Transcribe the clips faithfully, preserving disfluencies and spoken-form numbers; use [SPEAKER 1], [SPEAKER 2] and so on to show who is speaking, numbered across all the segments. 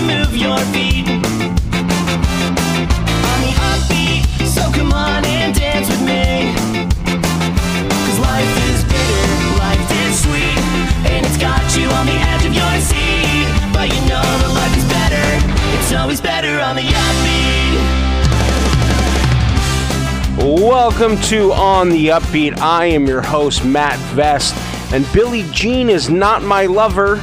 [SPEAKER 1] move your feet. On the upbeat, so come on and dance with me. Cause life is bitter, life is sweet, and it's got you on the edge of your seat. But you know that life is better, it's always better on the upbeat.
[SPEAKER 2] Welcome to On the Upbeat. I am your host, Matt Vest, and Billie Jean is not my lover.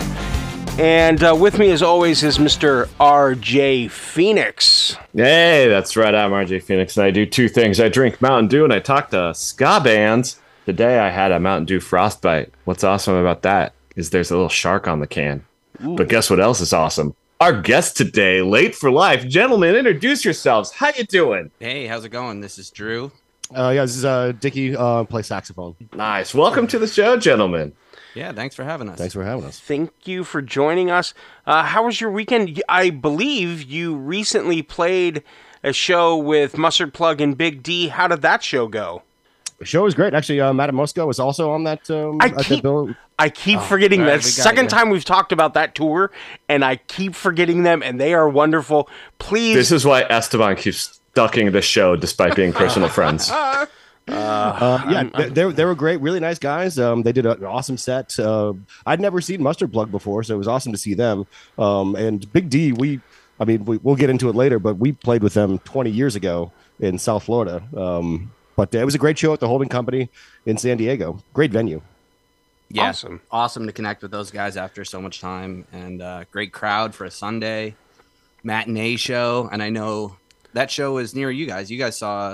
[SPEAKER 2] And uh, with me, as always, is Mister R J Phoenix.
[SPEAKER 3] Hey, that's right. I'm R J Phoenix, and I do two things. I drink Mountain Dew, and I talk to ska bands. Today, I had a Mountain Dew Frostbite. What's awesome about that is there's a little shark on the can. Ooh. But guess what else is awesome? Our guest today, Late for Life. Gentlemen, introduce yourselves. How you doing?
[SPEAKER 4] Hey, how's it going? This is Drew.
[SPEAKER 5] Uh, yeah, this is uh, Dickie. Uh, play saxophone.
[SPEAKER 3] Nice. Welcome to the show, gentlemen.
[SPEAKER 4] Yeah, thanks for having us.
[SPEAKER 5] Thanks for having us.
[SPEAKER 2] Thank you for joining us. Uh, how was your weekend? I believe you recently played a show with Mustard Plug and Big D. How did that show go?
[SPEAKER 5] The show was great. Actually, uh, Matt at Moscow was also on that. Um,
[SPEAKER 2] I
[SPEAKER 5] at the
[SPEAKER 2] keep,
[SPEAKER 5] bill.
[SPEAKER 2] I keep
[SPEAKER 4] Oh,
[SPEAKER 2] forgetting
[SPEAKER 4] right,
[SPEAKER 2] that.
[SPEAKER 4] we got
[SPEAKER 2] Second
[SPEAKER 4] you.
[SPEAKER 2] time we've talked about that tour, and I keep forgetting them, and they are wonderful. Please.
[SPEAKER 3] This is why Esteban keeps ducking the show despite being personal friends.
[SPEAKER 5] Uh, yeah, they, they, were- they were great. Really nice guys. Um, they did an awesome set. Uh, I'd never seen Mustard Plug before, so it was awesome to see them. Um, and Big D, we, I mean, we, we'll get into it later, but we played with them twenty years ago in South Florida. Um, but it was a great show at the Holding Company in San Diego. Great venue.
[SPEAKER 4] Yeah,
[SPEAKER 2] Awesome.
[SPEAKER 4] Awesome to connect with those guys after so much time, and uh, great crowd for a Sunday matinee show. And I know that show was near you guys. You guys saw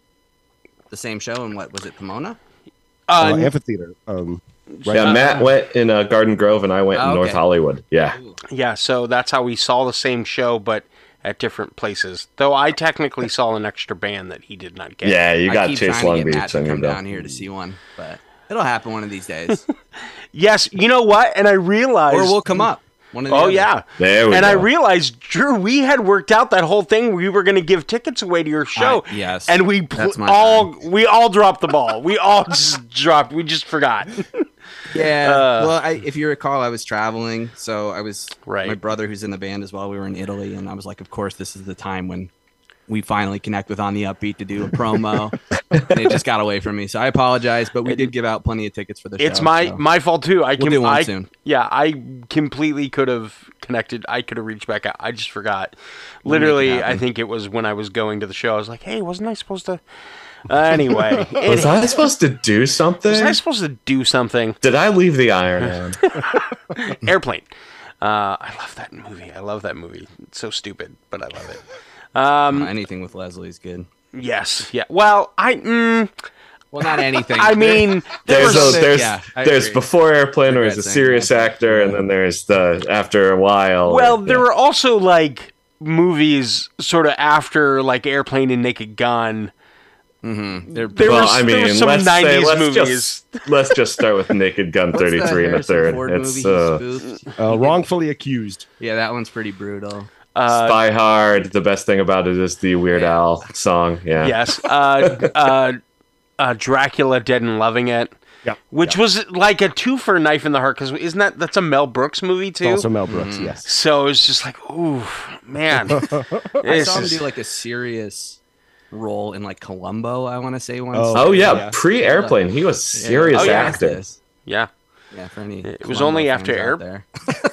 [SPEAKER 4] the same show in what was it, Pomona?
[SPEAKER 2] Uh,
[SPEAKER 5] Uh, amphitheater. Um, right
[SPEAKER 3] Yeah,
[SPEAKER 5] now.
[SPEAKER 3] Matt went in uh, Garden Grove, and I went
[SPEAKER 4] Oh,
[SPEAKER 3] in North
[SPEAKER 4] okay.
[SPEAKER 3] Hollywood. Yeah.
[SPEAKER 2] Yeah, so that's how we saw the same show, but at different places. Though I technically saw an extra band that he did not get.
[SPEAKER 3] Yeah, you
[SPEAKER 4] I
[SPEAKER 3] got
[SPEAKER 4] keep
[SPEAKER 3] Chase
[SPEAKER 4] trying
[SPEAKER 3] Long
[SPEAKER 4] to get Matt
[SPEAKER 3] Beach
[SPEAKER 4] to
[SPEAKER 3] on your
[SPEAKER 4] come
[SPEAKER 3] bill.
[SPEAKER 4] down here to see one, but it'll happen one of these days,
[SPEAKER 2] Yes, you know what? And I realized...
[SPEAKER 4] or we'll come up. One of the
[SPEAKER 2] Oh,
[SPEAKER 4] other.
[SPEAKER 2] yeah.
[SPEAKER 3] There we
[SPEAKER 2] and
[SPEAKER 3] go.
[SPEAKER 2] I realized, Drew, we had worked out that whole thing. We were going to give tickets away to your show.
[SPEAKER 4] I- yes,
[SPEAKER 2] And we pl-
[SPEAKER 4] that's my
[SPEAKER 2] all we all dropped the ball. We all just dropped. We just forgot.
[SPEAKER 4] Yeah.
[SPEAKER 2] Uh,
[SPEAKER 4] well, I, if you recall, I was traveling, so I was
[SPEAKER 2] Right.
[SPEAKER 4] my brother, who's in the band as well. We were in Italy, and I was like, of course, this is the time when we finally connect with On the Upbeat to do a promo. And it just got away from me, so I apologize. But we did give out plenty of tickets for the show.
[SPEAKER 2] It's my
[SPEAKER 4] so.
[SPEAKER 2] my fault too. I
[SPEAKER 4] We'll
[SPEAKER 2] can
[SPEAKER 4] do one
[SPEAKER 2] I,
[SPEAKER 4] soon.
[SPEAKER 2] Yeah, I completely could have connected. I could have reached back out. I just forgot. Literally,
[SPEAKER 4] happen.
[SPEAKER 2] I think it was when I was going to the show. I was like, "Hey, wasn't I supposed to?" Uh, anyway,
[SPEAKER 3] Was I supposed to do something?
[SPEAKER 2] was I supposed to do something?
[SPEAKER 3] Did I leave the iron on?
[SPEAKER 2] Airplane. Uh, I love that movie. I love that movie. It's so stupid, but I love it. Um,
[SPEAKER 4] Uh, anything with Leslie's good.
[SPEAKER 2] yes. Yeah. Well, I. Mm,
[SPEAKER 4] Well, not anything.
[SPEAKER 2] I mean, there
[SPEAKER 3] There's
[SPEAKER 2] was
[SPEAKER 3] a, there's
[SPEAKER 4] yeah, I
[SPEAKER 3] there's
[SPEAKER 4] agree.
[SPEAKER 3] before Airplane, where he's a
[SPEAKER 4] Regret saying
[SPEAKER 3] serious
[SPEAKER 4] that.
[SPEAKER 3] actor, and then there's the after a while.
[SPEAKER 2] Well,
[SPEAKER 3] yeah.
[SPEAKER 2] there were also like movies sort of after like Airplane and Naked Gun.
[SPEAKER 4] They're-
[SPEAKER 2] There
[SPEAKER 3] well,
[SPEAKER 2] was,
[SPEAKER 3] I
[SPEAKER 2] there
[SPEAKER 3] mean,
[SPEAKER 2] was some
[SPEAKER 3] let's say,
[SPEAKER 2] nineties
[SPEAKER 3] let's
[SPEAKER 2] movies.
[SPEAKER 3] Just, let's just start with Naked Gun
[SPEAKER 4] What's that
[SPEAKER 3] thirty-three and a
[SPEAKER 4] Harrison
[SPEAKER 3] third.
[SPEAKER 4] Ford
[SPEAKER 3] It's
[SPEAKER 4] movie he
[SPEAKER 3] uh,
[SPEAKER 4] spoofed?
[SPEAKER 5] Uh, wrongfully accused.
[SPEAKER 4] Yeah, that one's pretty brutal.
[SPEAKER 2] Uh,
[SPEAKER 3] Spy Hard. The best thing about it is the Weird Al song. Yeah.
[SPEAKER 2] yes. Uh, uh, uh, Dracula Dead and Loving It.
[SPEAKER 5] Yeah.
[SPEAKER 2] Which was like a two for Knife in the Heart, because isn't that that's a Mel Brooks movie too?
[SPEAKER 5] Also Mel Brooks, yes.
[SPEAKER 2] So it's just like, ooh, man.
[SPEAKER 4] I
[SPEAKER 2] This
[SPEAKER 4] saw him
[SPEAKER 2] is-
[SPEAKER 4] do like a serious role in like Columbo, I want to say once.
[SPEAKER 5] Oh,
[SPEAKER 3] Oh yeah,
[SPEAKER 5] Yeah.
[SPEAKER 3] pre-Airplane, he was
[SPEAKER 4] Yeah.
[SPEAKER 3] serious
[SPEAKER 2] Oh, yeah.
[SPEAKER 3] actor.
[SPEAKER 2] yeah.
[SPEAKER 4] Yeah, for any
[SPEAKER 2] It was
[SPEAKER 4] Columbo
[SPEAKER 2] only
[SPEAKER 4] fans
[SPEAKER 2] after
[SPEAKER 4] out
[SPEAKER 2] Air-
[SPEAKER 4] there.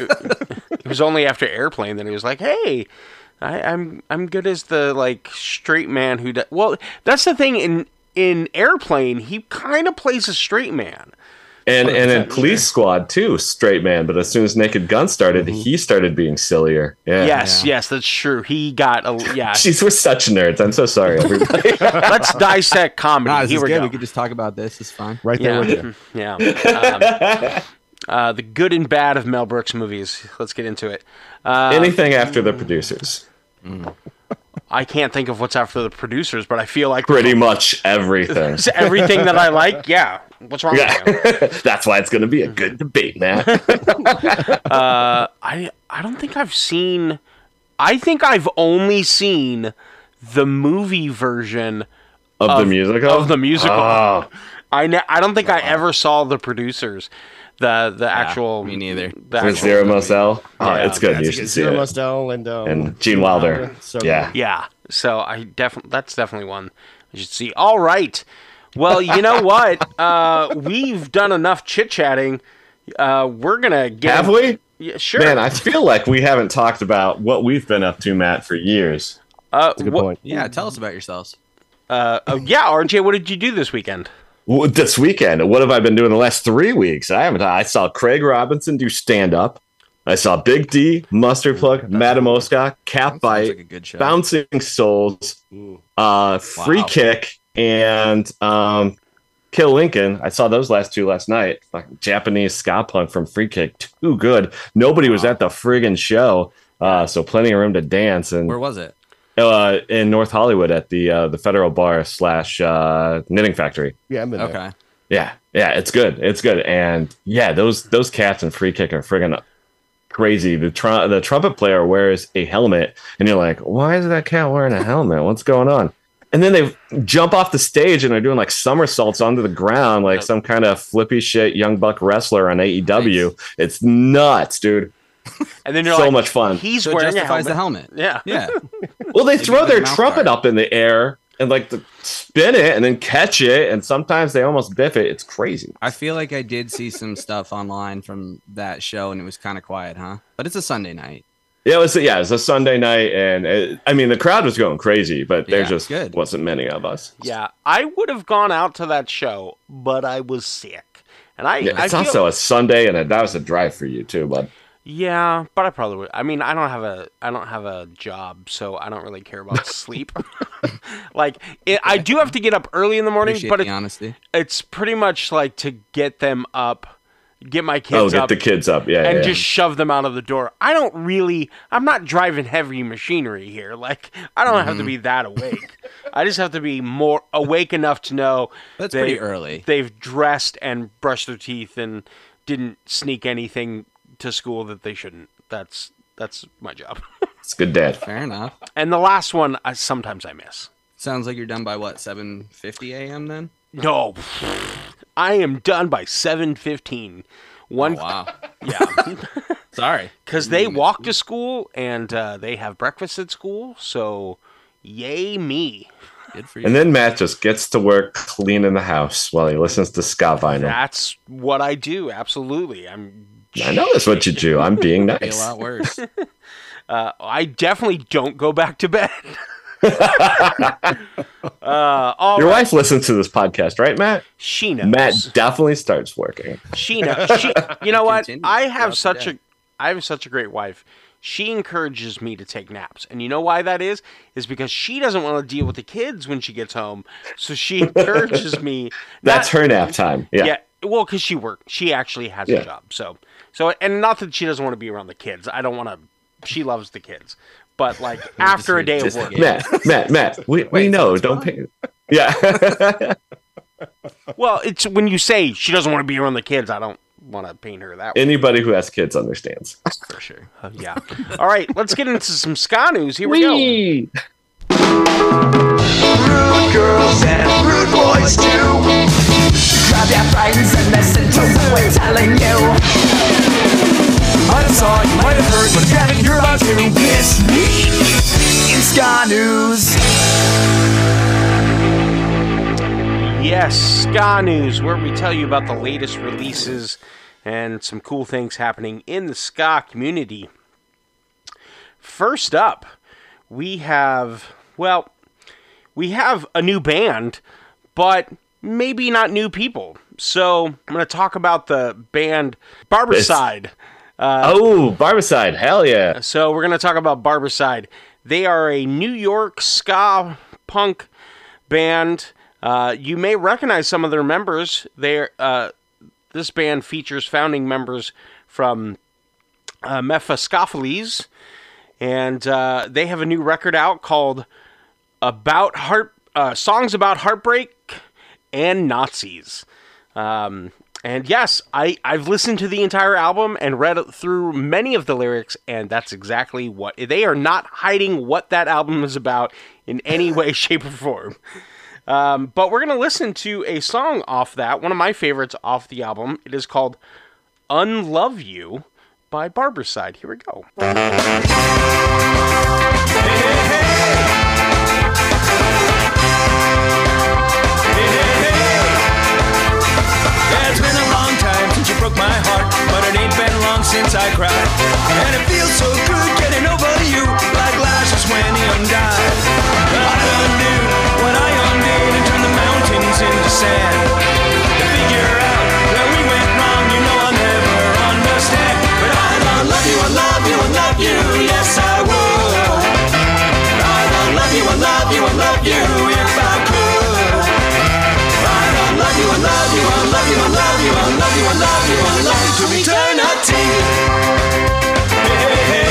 [SPEAKER 2] It was only after Airplane that he was like, "Hey, I, I'm I'm good as the like straight man who does." Well, that's the thing in in Airplane, he kind of plays a straight man.
[SPEAKER 3] And and in Police Squad too, straight man. But as soon as Naked Gun started, he started being sillier. Yeah.
[SPEAKER 2] Yes,
[SPEAKER 4] Yeah.
[SPEAKER 2] yes, that's true. He got a yeah.
[SPEAKER 3] Jeez, we're such nerds. I'm so sorry, everybody.
[SPEAKER 2] Let's dissect comedy.
[SPEAKER 4] Nah, this
[SPEAKER 2] Here
[SPEAKER 4] is
[SPEAKER 2] we
[SPEAKER 4] good.
[SPEAKER 2] go.
[SPEAKER 4] We could just talk about this. It's fine.
[SPEAKER 5] Right there with you.
[SPEAKER 2] Yeah, yeah. Um, uh, the good and bad of Mel Brooks movies. Let's get into it. Uh,
[SPEAKER 3] Anything after the producers.
[SPEAKER 2] I can't think of what's after the producers, but I feel like
[SPEAKER 3] Pretty much everything.
[SPEAKER 2] it's everything that I like. Yeah, what's wrong with you?
[SPEAKER 3] Yeah. That's why it's going to be a good debate, man.
[SPEAKER 2] Uh, I I don't think I've seen. I think I've only seen the movie version
[SPEAKER 3] Of, the musical?
[SPEAKER 2] of the musical.
[SPEAKER 3] Oh.
[SPEAKER 2] I ne- I don't think I ever saw the producers. The the actual
[SPEAKER 4] me neither.
[SPEAKER 2] The
[SPEAKER 3] With
[SPEAKER 2] actual,
[SPEAKER 3] Zero Moselle. Oh,
[SPEAKER 2] Yeah.
[SPEAKER 3] it's good.
[SPEAKER 5] Yeah,
[SPEAKER 3] you
[SPEAKER 5] it's
[SPEAKER 3] should
[SPEAKER 5] good.
[SPEAKER 3] see
[SPEAKER 5] Zero
[SPEAKER 3] it.
[SPEAKER 5] Mostel and um,
[SPEAKER 3] And Gene Wilder.
[SPEAKER 5] So
[SPEAKER 3] Yeah.
[SPEAKER 2] yeah. So I definitely that's definitely one I should see. All right. Well, you know what? Uh, we've done enough chit chatting. Uh, we're gonna get.
[SPEAKER 3] Have we?
[SPEAKER 2] Yeah, sure.
[SPEAKER 3] Man, I feel like we haven't talked about what we've been up to, Matt, for years.
[SPEAKER 2] uh,
[SPEAKER 5] That's a good
[SPEAKER 2] wha-
[SPEAKER 5] point.
[SPEAKER 4] Yeah, tell us about yourselves.
[SPEAKER 2] Uh, oh, yeah, R J, what did you do this weekend?
[SPEAKER 3] Well, This weekend, what have I been doing the last three weeks? I haven't. I saw Craig Robinson do stand up. I saw Big D, Mustard Plug, Matamoska, Cat
[SPEAKER 4] Sounds
[SPEAKER 3] Bite,
[SPEAKER 4] like a good show.
[SPEAKER 3] Bouncing Souls, uh, Free
[SPEAKER 4] Wow.
[SPEAKER 3] Kick, and um, Kill Lincoln. I saw those last two last night. Fucking Japanese ska punk from Free Kick, too good. Nobody was at the friggin' show, uh, so plenty of room to dance. And
[SPEAKER 4] Where was it?
[SPEAKER 3] uh, in North Hollywood at the uh, the Federal Bar slash uh, Knitting Factory.
[SPEAKER 5] Yeah, I'm in there.
[SPEAKER 4] Okay.
[SPEAKER 3] Yeah, yeah, it's good. It's good. And yeah, those those cats in Free Kick are friggin' crazy. The tr- the trumpet player wears a helmet, and you're like, why is that cat wearing a helmet? What's going on? And then they jump off the stage and are doing like somersaults onto the ground, like some kind of flippy shit young buck wrestler on A E W.
[SPEAKER 4] Nice.
[SPEAKER 3] It's nuts, dude.
[SPEAKER 2] And then you're
[SPEAKER 3] So
[SPEAKER 2] like,
[SPEAKER 3] much fun.
[SPEAKER 2] He's
[SPEAKER 4] So it
[SPEAKER 2] wearing a
[SPEAKER 4] justifies
[SPEAKER 2] helmet.
[SPEAKER 4] the helmet.
[SPEAKER 2] Yeah.
[SPEAKER 4] Yeah.
[SPEAKER 3] Well, they throw
[SPEAKER 4] give
[SPEAKER 3] their
[SPEAKER 4] it a mouth
[SPEAKER 3] trumpet
[SPEAKER 4] guard.
[SPEAKER 3] up in the air and like the, spin it and then catch it, and sometimes they almost biff it. It's crazy.
[SPEAKER 4] I feel like I did see some stuff online from that show, and it was kind of quiet, huh? But it's a Sunday night.
[SPEAKER 3] Yeah, it was. Yeah, it was a Sunday night, and it, I mean the crowd was going crazy, but there
[SPEAKER 4] Yeah,
[SPEAKER 3] just
[SPEAKER 4] good.
[SPEAKER 3] wasn't many of us.
[SPEAKER 2] Yeah, I would have gone out to that show, but I was sick, and I.
[SPEAKER 3] Yeah,
[SPEAKER 2] I
[SPEAKER 3] it's
[SPEAKER 2] feel,
[SPEAKER 3] also a Sunday, and a, that was a drive for you too, bud.
[SPEAKER 2] Yeah, but I probably would. I mean, I don't have a. I don't have a job, so I don't really care about sleep. Like, it, I do have to get up early in the morning,
[SPEAKER 4] Appreciate
[SPEAKER 2] but
[SPEAKER 4] the
[SPEAKER 2] it,
[SPEAKER 4] honesty.
[SPEAKER 2] it's pretty much like to get them up, get my
[SPEAKER 3] Oh,
[SPEAKER 2] kids
[SPEAKER 3] get
[SPEAKER 2] up,
[SPEAKER 3] the kids up, yeah,
[SPEAKER 2] and
[SPEAKER 3] yeah.
[SPEAKER 2] just shove them out of the door. I don't really. I'm not driving heavy machinery here. Like, I don't have to be that awake. I just have to be more awake enough to know
[SPEAKER 4] That's
[SPEAKER 2] they-
[SPEAKER 4] pretty early.
[SPEAKER 2] They've dressed and brushed their teeth and didn't sneak anything to school that they shouldn't. That's that's my job.
[SPEAKER 3] It's good, Dad.
[SPEAKER 4] Fair enough.
[SPEAKER 2] And the last one, I, sometimes I miss.
[SPEAKER 4] Sounds like you're done by what, seven fifty a.m. then?
[SPEAKER 2] No, I am done by seven fifteen. One,
[SPEAKER 4] Oh, wow.
[SPEAKER 2] yeah,
[SPEAKER 4] Sorry.
[SPEAKER 2] because they walk to school and uh, they have breakfast at school. So, yay me!
[SPEAKER 4] Good for you.
[SPEAKER 3] And then Matt just gets to work cleaning the house while he listens to ska vinyl.
[SPEAKER 2] That's what I do. Absolutely, I'm.
[SPEAKER 3] I know that's what you do. I'm being
[SPEAKER 4] Be a
[SPEAKER 3] nice.
[SPEAKER 4] lot worse.
[SPEAKER 2] Uh, I definitely don't go back to bed. uh, all
[SPEAKER 3] Your
[SPEAKER 2] right.
[SPEAKER 3] wife listens to this podcast, right, Matt?
[SPEAKER 2] She knows.
[SPEAKER 3] Matt definitely starts working.
[SPEAKER 2] She knows. She, you know what?
[SPEAKER 4] Continue
[SPEAKER 2] I have
[SPEAKER 4] throughout the
[SPEAKER 2] such
[SPEAKER 4] day.
[SPEAKER 2] a, I have such a great wife. She encourages me to take naps, and you know why that is? Is because she doesn't want to deal with the kids when she gets home. So she encourages me.
[SPEAKER 3] That's
[SPEAKER 2] not-
[SPEAKER 3] her nap time. Yeah.
[SPEAKER 2] Yeah. Well, because she works. She actually has
[SPEAKER 3] Yeah.
[SPEAKER 2] a job. So, so, and not that she doesn't want to be around the kids. I don't want to. She loves the kids, but like after a day of
[SPEAKER 4] just-
[SPEAKER 2] work.
[SPEAKER 3] Matt, Matt, Matt, we, we
[SPEAKER 4] Wait,
[SPEAKER 3] know.
[SPEAKER 4] so
[SPEAKER 3] Don't pay. Yeah.
[SPEAKER 2] Well, it's when you say she doesn't want to be around the kids. I don't want to paint her that way.
[SPEAKER 3] Anybody who has kids understands.
[SPEAKER 4] For sure.
[SPEAKER 2] Uh, yeah. All right, let's get into some ska news. Here we go.
[SPEAKER 3] Whee!
[SPEAKER 1] Rude girls and rude boys too. Grab your friends and listen to what we're telling you. Might have saw, you might have heard, but if you haven't, you're about to. This week in ska news.
[SPEAKER 2] Yes, ska news, where we tell you about the latest releases and some cool things happening in the ska community. First up, we have, well, we have a new band, but maybe not new people. So I'm going to talk about the band Barbicide.
[SPEAKER 3] Oh, Barbicide. Hell yeah.
[SPEAKER 2] So we're going to talk about Barbicide. They are a New York ska punk band. Uh, you may recognize some of their members. They're, uh, this band features founding members from uh, Mephistopheles, and uh, they have a new record out called "About Heart," uh, songs about heartbreak and Nazis. Um, and yes, I, I've listened to the entire album and read through many of the lyrics, and that's exactly what they are not hiding what that album is about in any way, shape, or form. Um, but we're going to listen to a song off that, one of my favorites off the album. It is called Unlove You by Barberside. Here we go.
[SPEAKER 1] Hey, hey, hey. Yeah, it's been a long time since you broke my heart, but it ain't been long since I cried. And it feels so good getting over you, like lashes when he undied. I undid what I undid and turned the mountains into sand. To figure out where we went wrong, you know I'll never understand. But I'd love you, I love you, I love you, yes I would. I'd love you, I love you, I love you, if I could. I love you, I love you, I love you, I love you, I love you, I love you, I love you to eternity. Hey,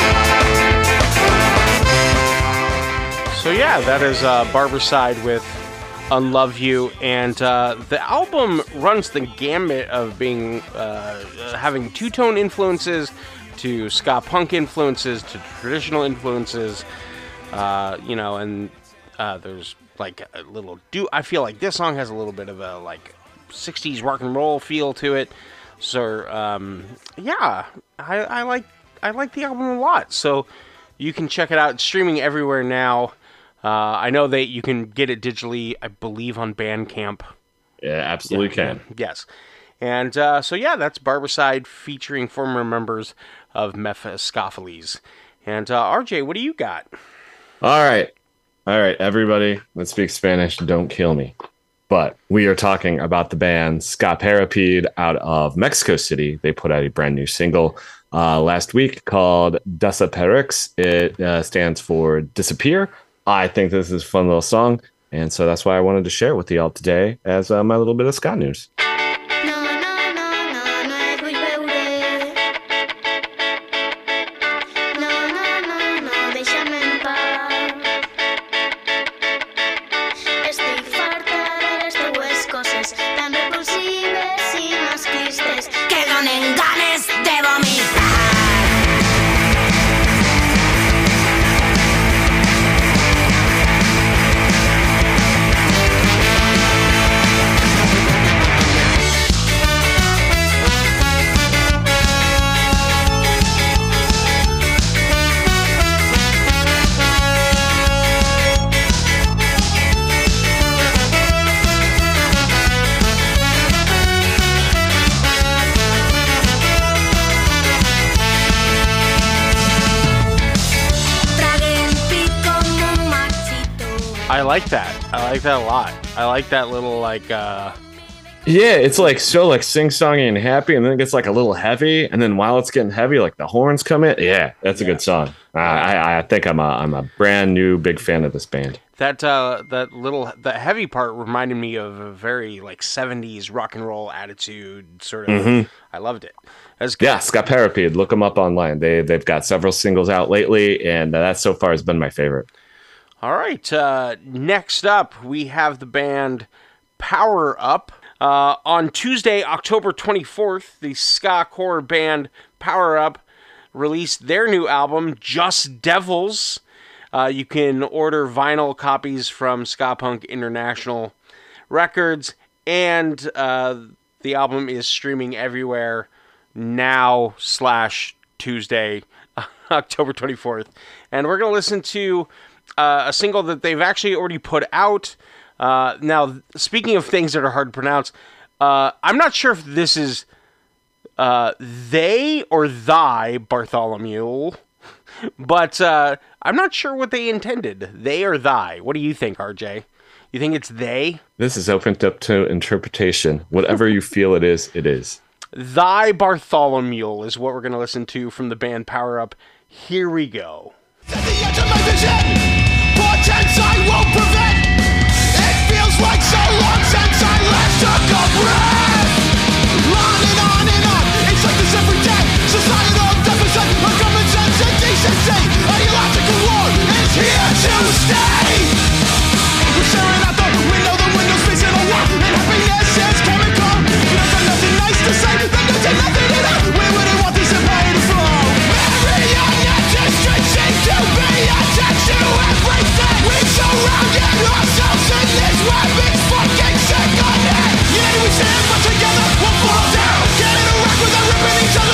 [SPEAKER 1] hey.
[SPEAKER 2] So yeah, that is uh, Barberside with Unlove You, and uh, the album runs the gamut of being uh, having two-tone influences to ska punk influences to traditional influences, uh, you know, and uh, there's like a little do. I feel like this song has a little bit of a like sixties rock and roll feel to it. So um, yeah, I, I like I like the album a lot. So you can check it out. It's streaming everywhere now. Uh, I know that you can get it digitally, I believe, on Bandcamp.
[SPEAKER 3] Yeah, absolutely
[SPEAKER 2] Yeah,
[SPEAKER 3] can.
[SPEAKER 2] Yes. And uh, so, yeah, that's Barberside featuring former members of Mephistopheles. And uh, R J, what do you got?
[SPEAKER 3] All right. All right, everybody that speaks Spanish, don't kill me. But we are talking about the band Ska Parapede out of Mexico City. They put out a brand new single uh, last week called Desaparix. It uh, stands for Disappear. I think this is a fun little song, and so that's why I wanted to share it with y'all today as uh, my little bit of ska news.
[SPEAKER 6] No, no, no, no, no et vull veure. No, no, no, no, deixa'm en pau. Estic farta de les teues coses tan repulsives i masclistes que donen ganes de vomitar.
[SPEAKER 2] I like that. I like that a lot. I like that little, like, uh...
[SPEAKER 3] Yeah, it's like so like sing-songy and happy, and then it gets like a little heavy, and then while it's getting heavy, like the horns come in. Yeah, that's a
[SPEAKER 2] Yeah.
[SPEAKER 3] good song. Uh, I I think I'm a I'm a brand new big fan of this band.
[SPEAKER 2] That uh, that little that heavy part reminded me of a very like seventies rock and roll attitude sort of.
[SPEAKER 3] Mhm.
[SPEAKER 2] I loved it. That's good.
[SPEAKER 3] Yeah, Ska Parapede. Look them up online. They they've got several singles out lately, and uh, that so far has been my favorite.
[SPEAKER 2] All right. Uh, next up, we have the band Power Up. Uh, on Tuesday, October twenty-fourth, the ska core band Power Up released their new album, Just Devils. Uh, you can order vinyl copies from Ska Punk International Records, and uh, the album is streaming everywhere now slash Tuesday, October twenty-fourth. And we're going to listen to uh, a single that they've actually already put out. Uh, now, speaking of things that are hard to pronounce, uh, I'm not sure if this is uh, they or thy, Bartholomew, but uh, I'm not sure what they intended. They or thy. What do you think, R J? You think it's they?
[SPEAKER 3] This is opened up to interpretation. Whatever you feel it is, it is.
[SPEAKER 2] Thy Bartholomew is what we're going to listen to from the band Power Up. Here we go.
[SPEAKER 1] At the edge of my vision, portents I won't prevent. It feels like so long since I last took a breath. On and on and on, it's like this every day. Societal deficit of common sense and decency. Ideological war is here to stay. We're staring out the window, the window's facing a wall, and happiness is chemical. You've got nothing nice to say, then there's nothing at all. Where would I want this empire to flow? Every young district seems to be attached to everything. We've surrounded ourselves in this web. It's fucking sick on it. Yeah, we stand, but together we'll fall down. Get it around.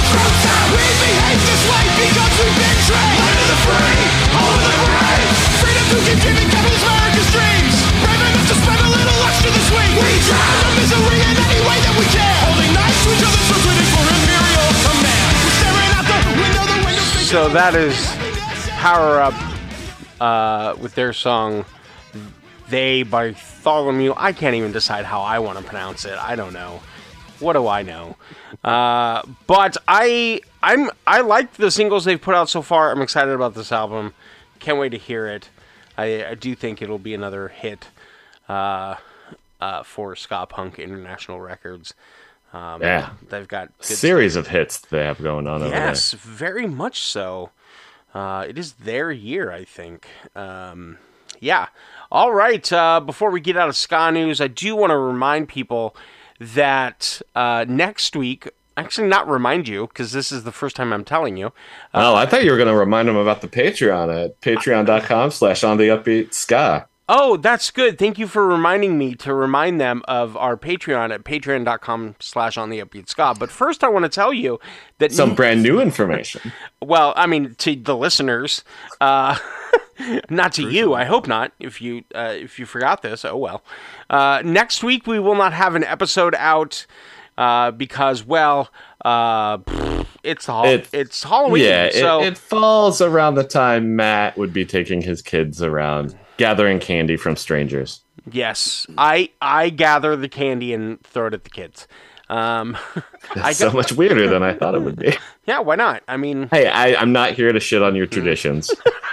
[SPEAKER 1] Troops out. We behave this way because we've been trained. Land of the free, home of the brave. Freedom to continue capitalist America's dreams. Brave enough to spend a little extra this week. We drown the misery in any way that we can. Holding knives to each other's throats waiting for imperial command. We're staring out the window, the window.
[SPEAKER 2] So that is Power Up uh, with their song They by Bartholomew. I can't even decide how I want to pronounce it. I don't know. What do I know? Uh, but I I'm I like the singles they've put out so far. I'm excited about this album. Can't wait to hear it. I, I do think it'll be another hit uh, uh, for Ska Punk International Records. Um,
[SPEAKER 3] Yeah.
[SPEAKER 2] They've got good
[SPEAKER 3] Series of hits they have going on over there.
[SPEAKER 2] Yes, very much so. Uh, it is their year, I think. Um, yeah. All right. Uh, before we get out of ska news, I do want to remind people that uh, next week, actually not remind you, because this is the first time I'm telling you.
[SPEAKER 3] Oh, I thought you were going to remind them about the Patreon at patreon.com slash on the upbeat ska.
[SPEAKER 2] Oh, that's good. Thank you for reminding me to remind them of our Patreon at patreon.com slash on the upbeat ska. But first I want to tell you that
[SPEAKER 3] Some brand new information.
[SPEAKER 2] well, I mean, to the listeners, uh, not to you. I hope not. If you uh, if you forgot this, oh well. Uh, next week we will not have an episode out uh, because, well, uh, it's the hol-
[SPEAKER 3] It-
[SPEAKER 2] it's Halloween.
[SPEAKER 3] Yeah, it,
[SPEAKER 2] so
[SPEAKER 3] it falls around the time Matt would be taking his kids around, gathering candy from strangers.
[SPEAKER 2] yes, I I gather the candy and throw it at the kids. Um, I
[SPEAKER 3] That's so much weirder than I thought it would be.
[SPEAKER 2] yeah, why not? I mean,
[SPEAKER 3] Hey, I, I'm not here to shit on your traditions.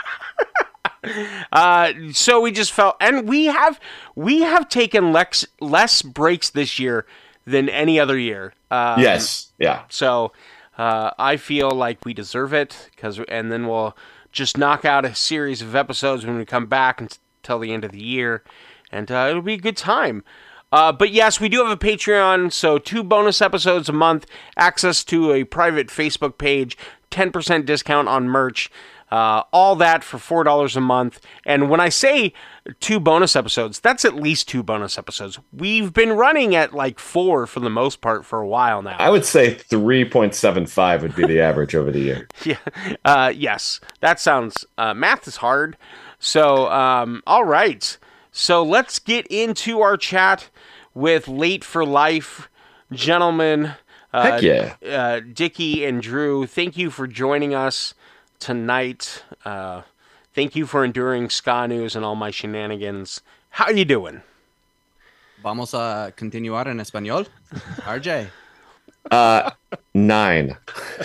[SPEAKER 2] Uh, so we just felt, and we have we have taken lex, less breaks this year than any other year. Uh,
[SPEAKER 3] Yes, yeah.
[SPEAKER 2] So uh, I feel like we deserve it, because, and then we'll just knock out a series of episodes when we come back until the end of the year, and uh, it'll be a good time. Uh, but yes, we do have a Patreon, so two bonus episodes a month, access to a private Facebook page, ten percent discount on merch. Uh, all that for four dollars a month. And when I say two bonus episodes, that's at least two bonus episodes. We've been running at like four for the most part for a while now.
[SPEAKER 3] I would say three point seven five would be the average over the year.
[SPEAKER 2] Yeah. Uh, yes. That sounds... Uh, math is hard. So, um, all right. So let's get into our chat with Late for Life. Gentlemen, uh,
[SPEAKER 3] Heck yeah.
[SPEAKER 2] uh, Dickie and Drew, thank you for joining us tonight. Uh, thank you for enduring ska news and all my shenanigans. How you doing?
[SPEAKER 4] Vamos a continuar en español. R J.
[SPEAKER 3] Uh, nine.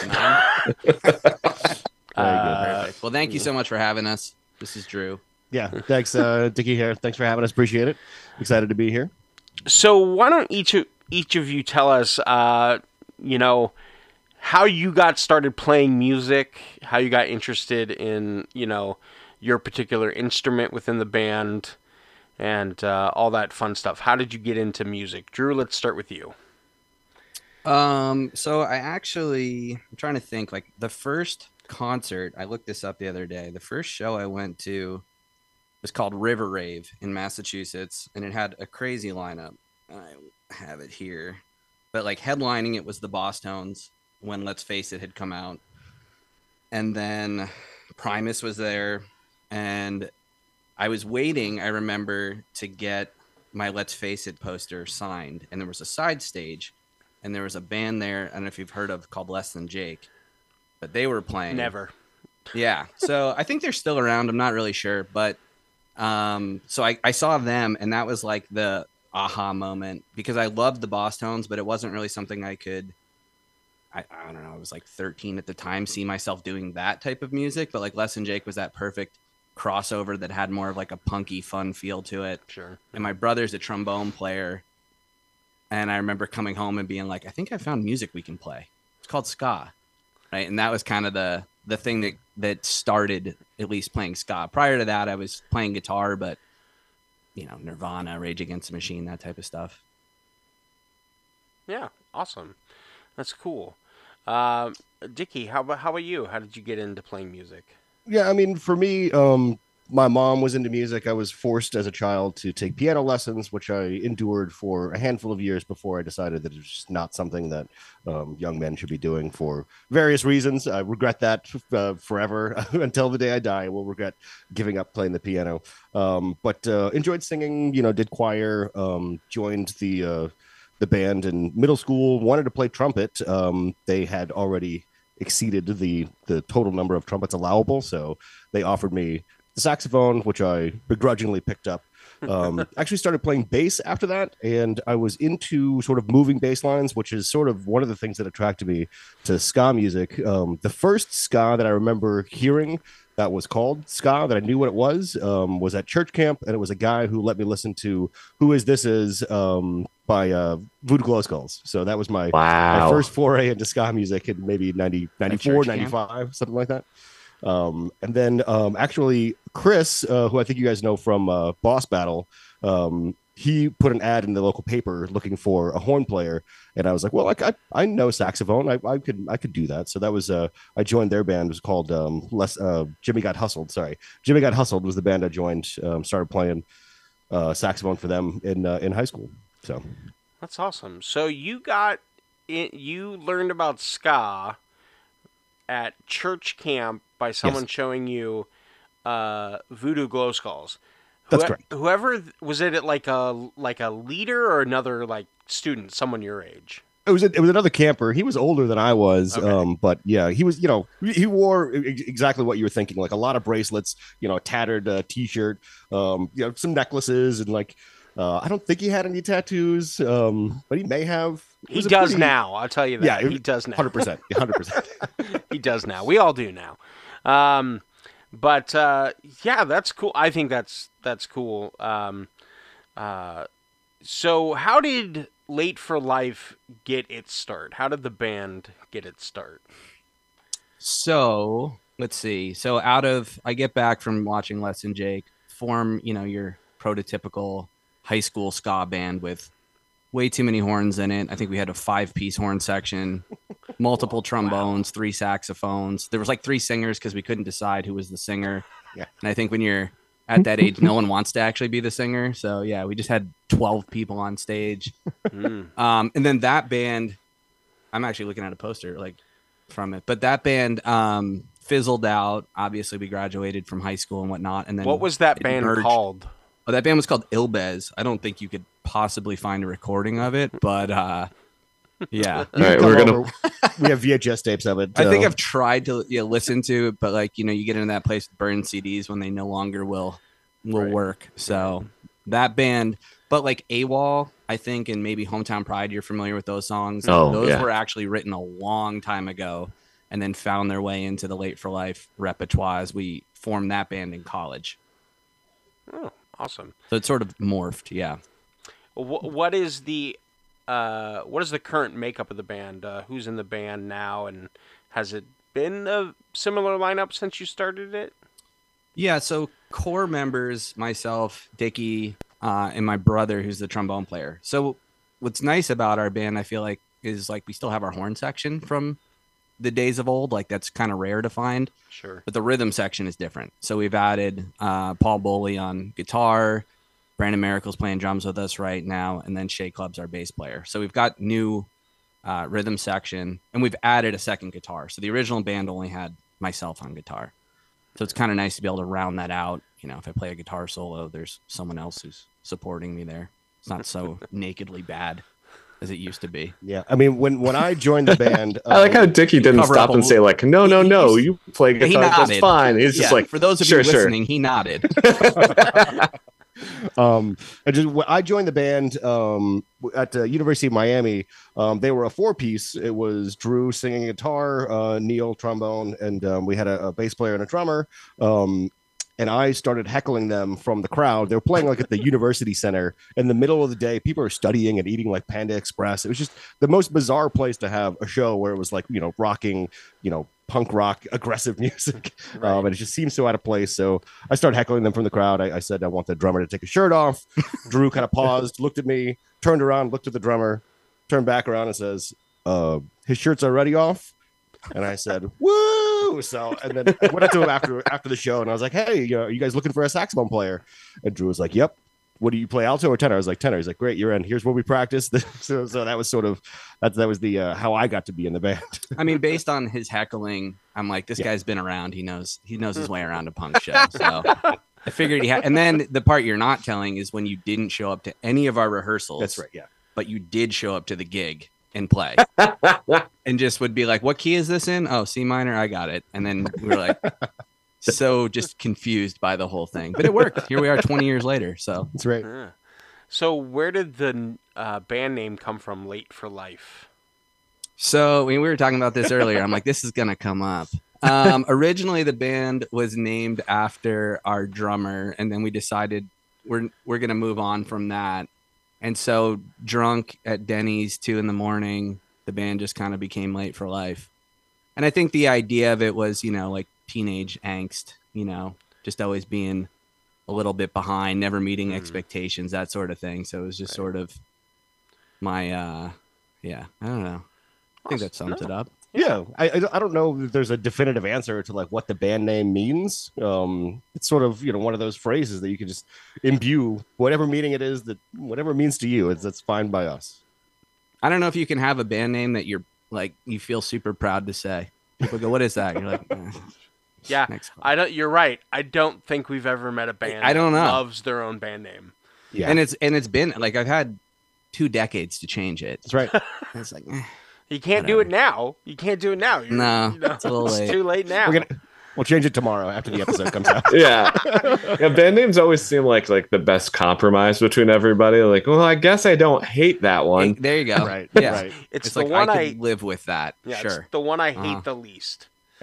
[SPEAKER 4] Perfect. Well, thank you so much for having us. This is Drew.
[SPEAKER 5] Yeah, thanks, uh, Dickie here. Thanks for having us. Appreciate it. Excited to be here.
[SPEAKER 2] So why don't each of, each of you tell us, uh, you know, how you got started playing music, how you got interested in, you know, your particular instrument within the band, and uh, all that fun stuff. How did you get into music? Drew, let's start with you.
[SPEAKER 4] Um, so I actually, I'm trying to think, like the first concert, I looked this up the other day. The first show I went to was called River Rave in Massachusetts, and it had a crazy lineup. I have it here, but like headlining it was the Boss Tones when Let's Face It had come out, and then Primus was there, and I was waiting, I remember, to get my Let's Face It poster signed, and there was a side stage, and there was a band there, I don't know if you've heard of, called Less Than Jake, but they were playing.
[SPEAKER 2] Never.
[SPEAKER 4] Yeah, so I think they're still around, I'm not really sure, but um, so I, I saw them, and that was like the aha moment, because I loved the Boss Tones, but it wasn't really something I could, I, I don't know, I was like thirteen at the time, see myself doing that type of music, but like Less Than Jake was that perfect crossover that had more of like a punky fun feel to it.
[SPEAKER 2] Sure.
[SPEAKER 4] And my brother's a trombone player, and I remember coming home and being like, I think I found music we can play. It's called ska, right? And that was kind of the the thing that that started at least playing ska. Prior to that, I was playing guitar, but you know, Nirvana, Rage Against the Machine, that type of stuff.
[SPEAKER 2] Yeah, awesome. That's cool. Uh, Dickie, how about how about you? How did you get into playing music?
[SPEAKER 5] Yeah, I mean, for me, um, my mom was into music. I was forced as a child to take piano lessons, which I endured for a handful of years before I decided that it was just not something that um, young men should be doing for various reasons. I regret that uh, forever until the day I die. I will regret giving up playing the piano. Um, but uh, enjoyed singing, you know, did choir, um, joined the uh, the band in middle school, wanted to play trumpet. Um, they had already exceeded the the total number of trumpets allowable, so they offered me the saxophone, which I begrudgingly picked up. Um, actually started playing bass after that, and I was into sort of moving bass lines, which is sort of one of the things that attracted me to ska music. Um, the first ska that I remember hearing that was called ska, that I knew what it was, um, was at church camp, and it was a guy who let me listen to Who Is This Is um, by uh, Voodoo Glow Skulls. So that was my,
[SPEAKER 3] Wow.
[SPEAKER 5] my first foray into ska music in maybe ninety, ninety-four,
[SPEAKER 4] church camp?
[SPEAKER 5] ninety-five, something like that. Um, and then um, actually Chris, uh, who I think you guys know from uh, Boss Battle, um, he put an ad in the local paper looking for a horn player, and I was like, well, I, I, I know saxophone, I, I could I could do that. So that was uh, I joined their band. It was called um, Les, uh, Jimmy Got Hustled. Sorry, Jimmy Got Hustled was the band I joined. Um, started playing uh, saxophone for them in uh, in high school. So
[SPEAKER 2] That's awesome. So you got it, you learned about ska at church camp by someone
[SPEAKER 5] Yes.
[SPEAKER 2] showing you uh, Voodoo Glow Skulls.
[SPEAKER 5] That's
[SPEAKER 2] Whoe-
[SPEAKER 5] correct.
[SPEAKER 2] Whoever was it, like a like a leader or another like student, someone your age?
[SPEAKER 5] It was a, it was another camper. He was older than I was,
[SPEAKER 2] Okay.
[SPEAKER 5] um, but yeah, he was. You know, he wore ex- exactly what you were thinking, like a lot of bracelets, you know, a tattered uh, T-shirt, um, you know, some necklaces, and like uh, I don't think he had any tattoos, um, but he may have. It
[SPEAKER 2] He
[SPEAKER 5] was a
[SPEAKER 2] does
[SPEAKER 5] pretty-
[SPEAKER 2] now. I'll tell you that.
[SPEAKER 5] Yeah,
[SPEAKER 2] he does now.
[SPEAKER 5] Hundred percent, hundred percent.
[SPEAKER 2] He does now. We all do now. Um, but uh, yeah, that's cool. I think that's that's cool. Um, uh, so how did Late for Life get its start? How did the band get its start?
[SPEAKER 4] So let's see. So out of I get back from watching Less Than Jake, form, you know, your prototypical high school ska band with way too many horns in it. I think we had a five piece horn section, multiple trombones, three saxophones. There was like three singers because we couldn't decide who was the singer.
[SPEAKER 5] Yeah.
[SPEAKER 4] And I think when you're at that age, no one wants to actually be the singer. So yeah, we just had twelve people on stage.
[SPEAKER 2] Mm.
[SPEAKER 4] Um, and then that band, I'm actually looking at a poster like from it, but that band um, fizzled out. Obviously, we graduated from high school and whatnot. And then
[SPEAKER 2] What was that
[SPEAKER 4] it
[SPEAKER 2] band
[SPEAKER 4] merged.
[SPEAKER 2] called?
[SPEAKER 4] Oh, that band was called Ilbez. I don't think you could possibly find a recording of it, but uh, yeah.
[SPEAKER 3] All right,
[SPEAKER 5] Come
[SPEAKER 3] we're gonna.
[SPEAKER 5] over. We have V H S tapes of it.
[SPEAKER 4] I think
[SPEAKER 5] uh,
[SPEAKER 4] I've tried to yeah, listen to it, but like you know, you get into that place with burn C Ds when they no longer will will
[SPEAKER 2] Right.
[SPEAKER 4] work. So that band, but like AWOL, I think, and maybe Hometown Pride, you're familiar with those songs.
[SPEAKER 3] Oh,
[SPEAKER 4] those
[SPEAKER 3] yeah.
[SPEAKER 4] were actually written a long time ago, and then found their way into the Late for Life repertoire as we formed that band in college.
[SPEAKER 2] Oh, awesome.
[SPEAKER 4] So it sort of morphed, yeah.
[SPEAKER 2] Wh- what is the uh, what is the current makeup of the band? Uh, who's in the band now, and has it been a similar lineup since you started it?
[SPEAKER 4] Yeah, so core members, myself, Dickie, uh, and my brother, who's the trombone player. So what's nice about our band, I feel like, is like we still have our horn section from the days of old. Like that's kind of rare to find.
[SPEAKER 2] Sure.
[SPEAKER 4] But the rhythm section is different. So we've added uh, Paul Boley on guitar, Brandon Miracle's playing drums with us right now, and then Shay Club's our bass player. So we've got new uh, rhythm section, and we've added a second guitar. So the original band only had myself on guitar. So it's kind of nice to be able to round that out. You know, if I play a guitar solo, there's someone else who's supporting me there. It's not so nakedly bad as it used to be.
[SPEAKER 5] Yeah, I mean, when when I joined the band,
[SPEAKER 3] I like
[SPEAKER 5] um,
[SPEAKER 3] how Dickie didn't
[SPEAKER 4] cover
[SPEAKER 3] stop
[SPEAKER 4] up a
[SPEAKER 3] and say
[SPEAKER 4] little-
[SPEAKER 3] like, no, no,
[SPEAKER 4] He-
[SPEAKER 3] no,
[SPEAKER 4] he's-
[SPEAKER 3] you play
[SPEAKER 4] He
[SPEAKER 3] guitar, that's
[SPEAKER 4] nodded.
[SPEAKER 3] fine. He's just
[SPEAKER 4] Yeah,
[SPEAKER 3] like,
[SPEAKER 4] for those of
[SPEAKER 3] sure,
[SPEAKER 4] you
[SPEAKER 3] sure.
[SPEAKER 4] listening, he nodded.
[SPEAKER 5] um, I just when I joined the band um, at the University of Miami. Um, they were a four piece. It was Drew singing guitar, uh, Neil trombone, and um, we had a, a bass player and a drummer. Um, and I started heckling them from the crowd. They were playing like at the university center in the middle of the day. People are studying and eating like Panda Express. It was just the most bizarre place to have a show where it was like, you know, rocking, you know, punk rock, aggressive music.
[SPEAKER 2] Right.
[SPEAKER 5] Um, and it just seems so out of place. So I started heckling them from the crowd. I, I said, I want the drummer to take his shirt off. Drew kind of paused, looked at me, turned around, looked at the drummer, turned back around and says, uh, his shirt's already off. And I said, woo! Drew. So, and then I went up to him after after the show, and I was like, "Hey, you know, are you guys looking for a saxophone player?" And Drew was like, "Yep." What do you play, alto or tenor? I was like, tenor. He's like, great, you're in. Here's where we practice. so, so that was sort of that. That was the uh, how I got to be in the band.
[SPEAKER 4] I mean, based on his heckling, I'm like, this
[SPEAKER 5] Yeah.
[SPEAKER 4] guy's been around. He knows he knows his way around a punk show. So I figured he had. And then the part you're not telling is when you didn't show up to any of our rehearsals.
[SPEAKER 5] That's right. Yeah.
[SPEAKER 4] But you did show up to the gig and play, and just would be like, "What key is this in? Oh, C minor. I got it." And then we were like, so just confused by the whole thing, but it worked. Here we are, twenty years later. So
[SPEAKER 5] That's right.
[SPEAKER 2] Yeah. So where did the uh, band name come from? Late for Life.
[SPEAKER 4] So I mean, we were talking about this earlier. I'm like, this is gonna come up. Um, originally, the band was named after our drummer, and then we decided we're we're gonna move on from that. And so, drunk at Denny's two in the morning, the band just kind of became Late for Life. And I think the idea of it was, you know, like teenage angst, you know, just always being a little bit behind, never meeting expectations, that sort of thing. So it was just
[SPEAKER 2] Right.
[SPEAKER 4] sort of my, uh, yeah, I don't know. I think that sums
[SPEAKER 2] No.
[SPEAKER 4] it up.
[SPEAKER 5] Yeah, I, I don't- I don't know if there's a definitive answer to like what the band name means. Um, it's sort of you know one of those phrases that you can just imbue whatever meaning it is that whatever it means to you. It's that's fine by us.
[SPEAKER 4] I don't know if you can have a band name that you're like, you feel super proud to say. People go, what is that? You're like, eh,
[SPEAKER 2] Yeah,
[SPEAKER 4] next call.
[SPEAKER 2] I don't. You're right. I don't think we've ever met a band.
[SPEAKER 4] I don't
[SPEAKER 2] that
[SPEAKER 4] know.
[SPEAKER 2] loves their own band name.
[SPEAKER 5] Yeah,
[SPEAKER 4] And it's, and it's been like, I've had two decades to change it.
[SPEAKER 5] that's right.
[SPEAKER 4] And it's like, eh.
[SPEAKER 2] You can't do it now. You can't do it now. You're,
[SPEAKER 4] No,
[SPEAKER 2] you know,
[SPEAKER 4] it's a little late.
[SPEAKER 2] too late now.
[SPEAKER 5] We're gonna we'll change it tomorrow after the episode comes out.
[SPEAKER 3] Yeah. Yeah, band names always seem like like the best compromise between everybody. Like, well, I guess I don't hate that
[SPEAKER 4] Hey,
[SPEAKER 3] one.
[SPEAKER 4] there you go.
[SPEAKER 5] Right,
[SPEAKER 4] Yeah.
[SPEAKER 5] right.
[SPEAKER 2] It's,
[SPEAKER 4] It's,
[SPEAKER 2] the
[SPEAKER 4] like,
[SPEAKER 2] one
[SPEAKER 4] I
[SPEAKER 2] I,
[SPEAKER 4] could live with that.
[SPEAKER 2] yeah, it's
[SPEAKER 4] Sure.
[SPEAKER 2] the one I hate
[SPEAKER 4] Uh-huh.
[SPEAKER 2] the least.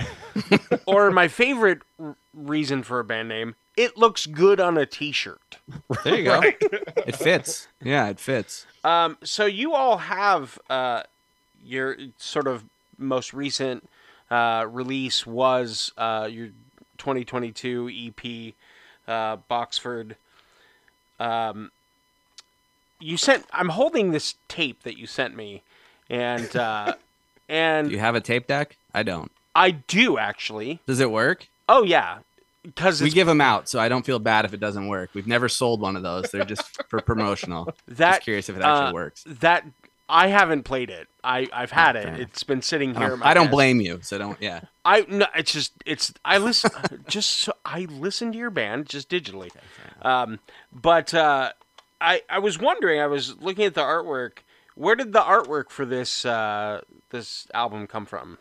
[SPEAKER 2] Or my favorite r- reason for a band name: it looks good on a T-shirt.
[SPEAKER 4] There you go. It fits. Yeah, it fits.
[SPEAKER 2] Um, so you all have uh, your sort of most recent uh, release was uh, your twenty twenty-two E P, uh, Boxford. Um, you sent. I'm holding this tape that you sent me, and uh, and
[SPEAKER 4] Do you have a tape deck? I don't.
[SPEAKER 2] I do actually.
[SPEAKER 4] Does it work?
[SPEAKER 2] Oh yeah, because
[SPEAKER 4] We give them out, so I don't feel bad if it doesn't work. We've never sold one of those. They're just for promotional.
[SPEAKER 2] that
[SPEAKER 4] Just curious if it actually
[SPEAKER 2] uh,
[SPEAKER 4] works.
[SPEAKER 2] That I haven't played it. I I've had
[SPEAKER 4] Oh,
[SPEAKER 2] it.
[SPEAKER 4] fair enough.
[SPEAKER 2] It's been sitting
[SPEAKER 4] I
[SPEAKER 2] here.
[SPEAKER 4] don't,
[SPEAKER 2] in my
[SPEAKER 4] I don't
[SPEAKER 2] desk.
[SPEAKER 4] blame you, so don't. Yeah.
[SPEAKER 2] I no, it's just it's I listen just so, I listen to your band just digitally, um, but uh, I I was wondering I was looking at the artwork. Where did the artwork for this uh, this album come from?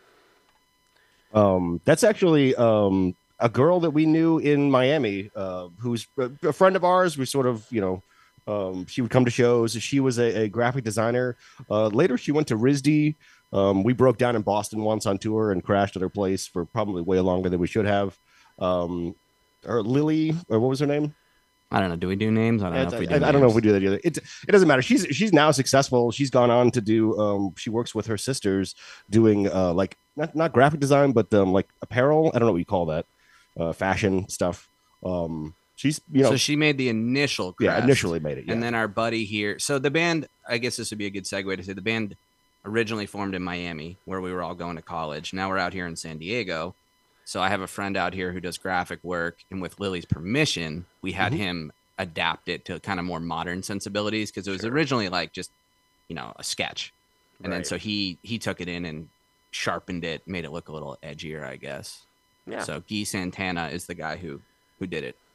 [SPEAKER 5] Um, that's actually um, a girl that we knew in Miami, uh, who's a, a friend of ours. We sort of, you know, um, she would come to shows. She was a, a graphic designer. Uh, later, she went to R I S D. Um, we broke down in Boston once on tour and crashed at her place for probably way longer than we should have. Um, or Lily, or what was her name?
[SPEAKER 4] I don't know. Do we do names? I don't know if we do.
[SPEAKER 5] I, I don't know if we
[SPEAKER 4] names.
[SPEAKER 5] do that either. It it doesn't matter. She's she's now successful. She's gone on to do. Um, she works with her sisters doing uh like not not graphic design, but um like apparel. I don't know what you call that, uh, fashion stuff. Um, she's you know
[SPEAKER 4] So she made the initial.
[SPEAKER 5] yeah
[SPEAKER 4] crest,
[SPEAKER 5] initially made it. Yeah.
[SPEAKER 4] And then our buddy here. So the band. I guess this would be a good segue to say the band originally formed in Miami, where we were all going to college. Now we're out here in San Diego. So I have a friend out here who does graphic work, and with Lily's permission, we had
[SPEAKER 5] Mhm.
[SPEAKER 4] him adapt it to kind of more modern sensibilities because it was originally like just, you know, a sketch, and then
[SPEAKER 2] Right.
[SPEAKER 4] so he he took it in and sharpened it, made it look a little edgier, I guess.
[SPEAKER 2] Yeah.
[SPEAKER 4] So Guy Santana is the guy who who did it.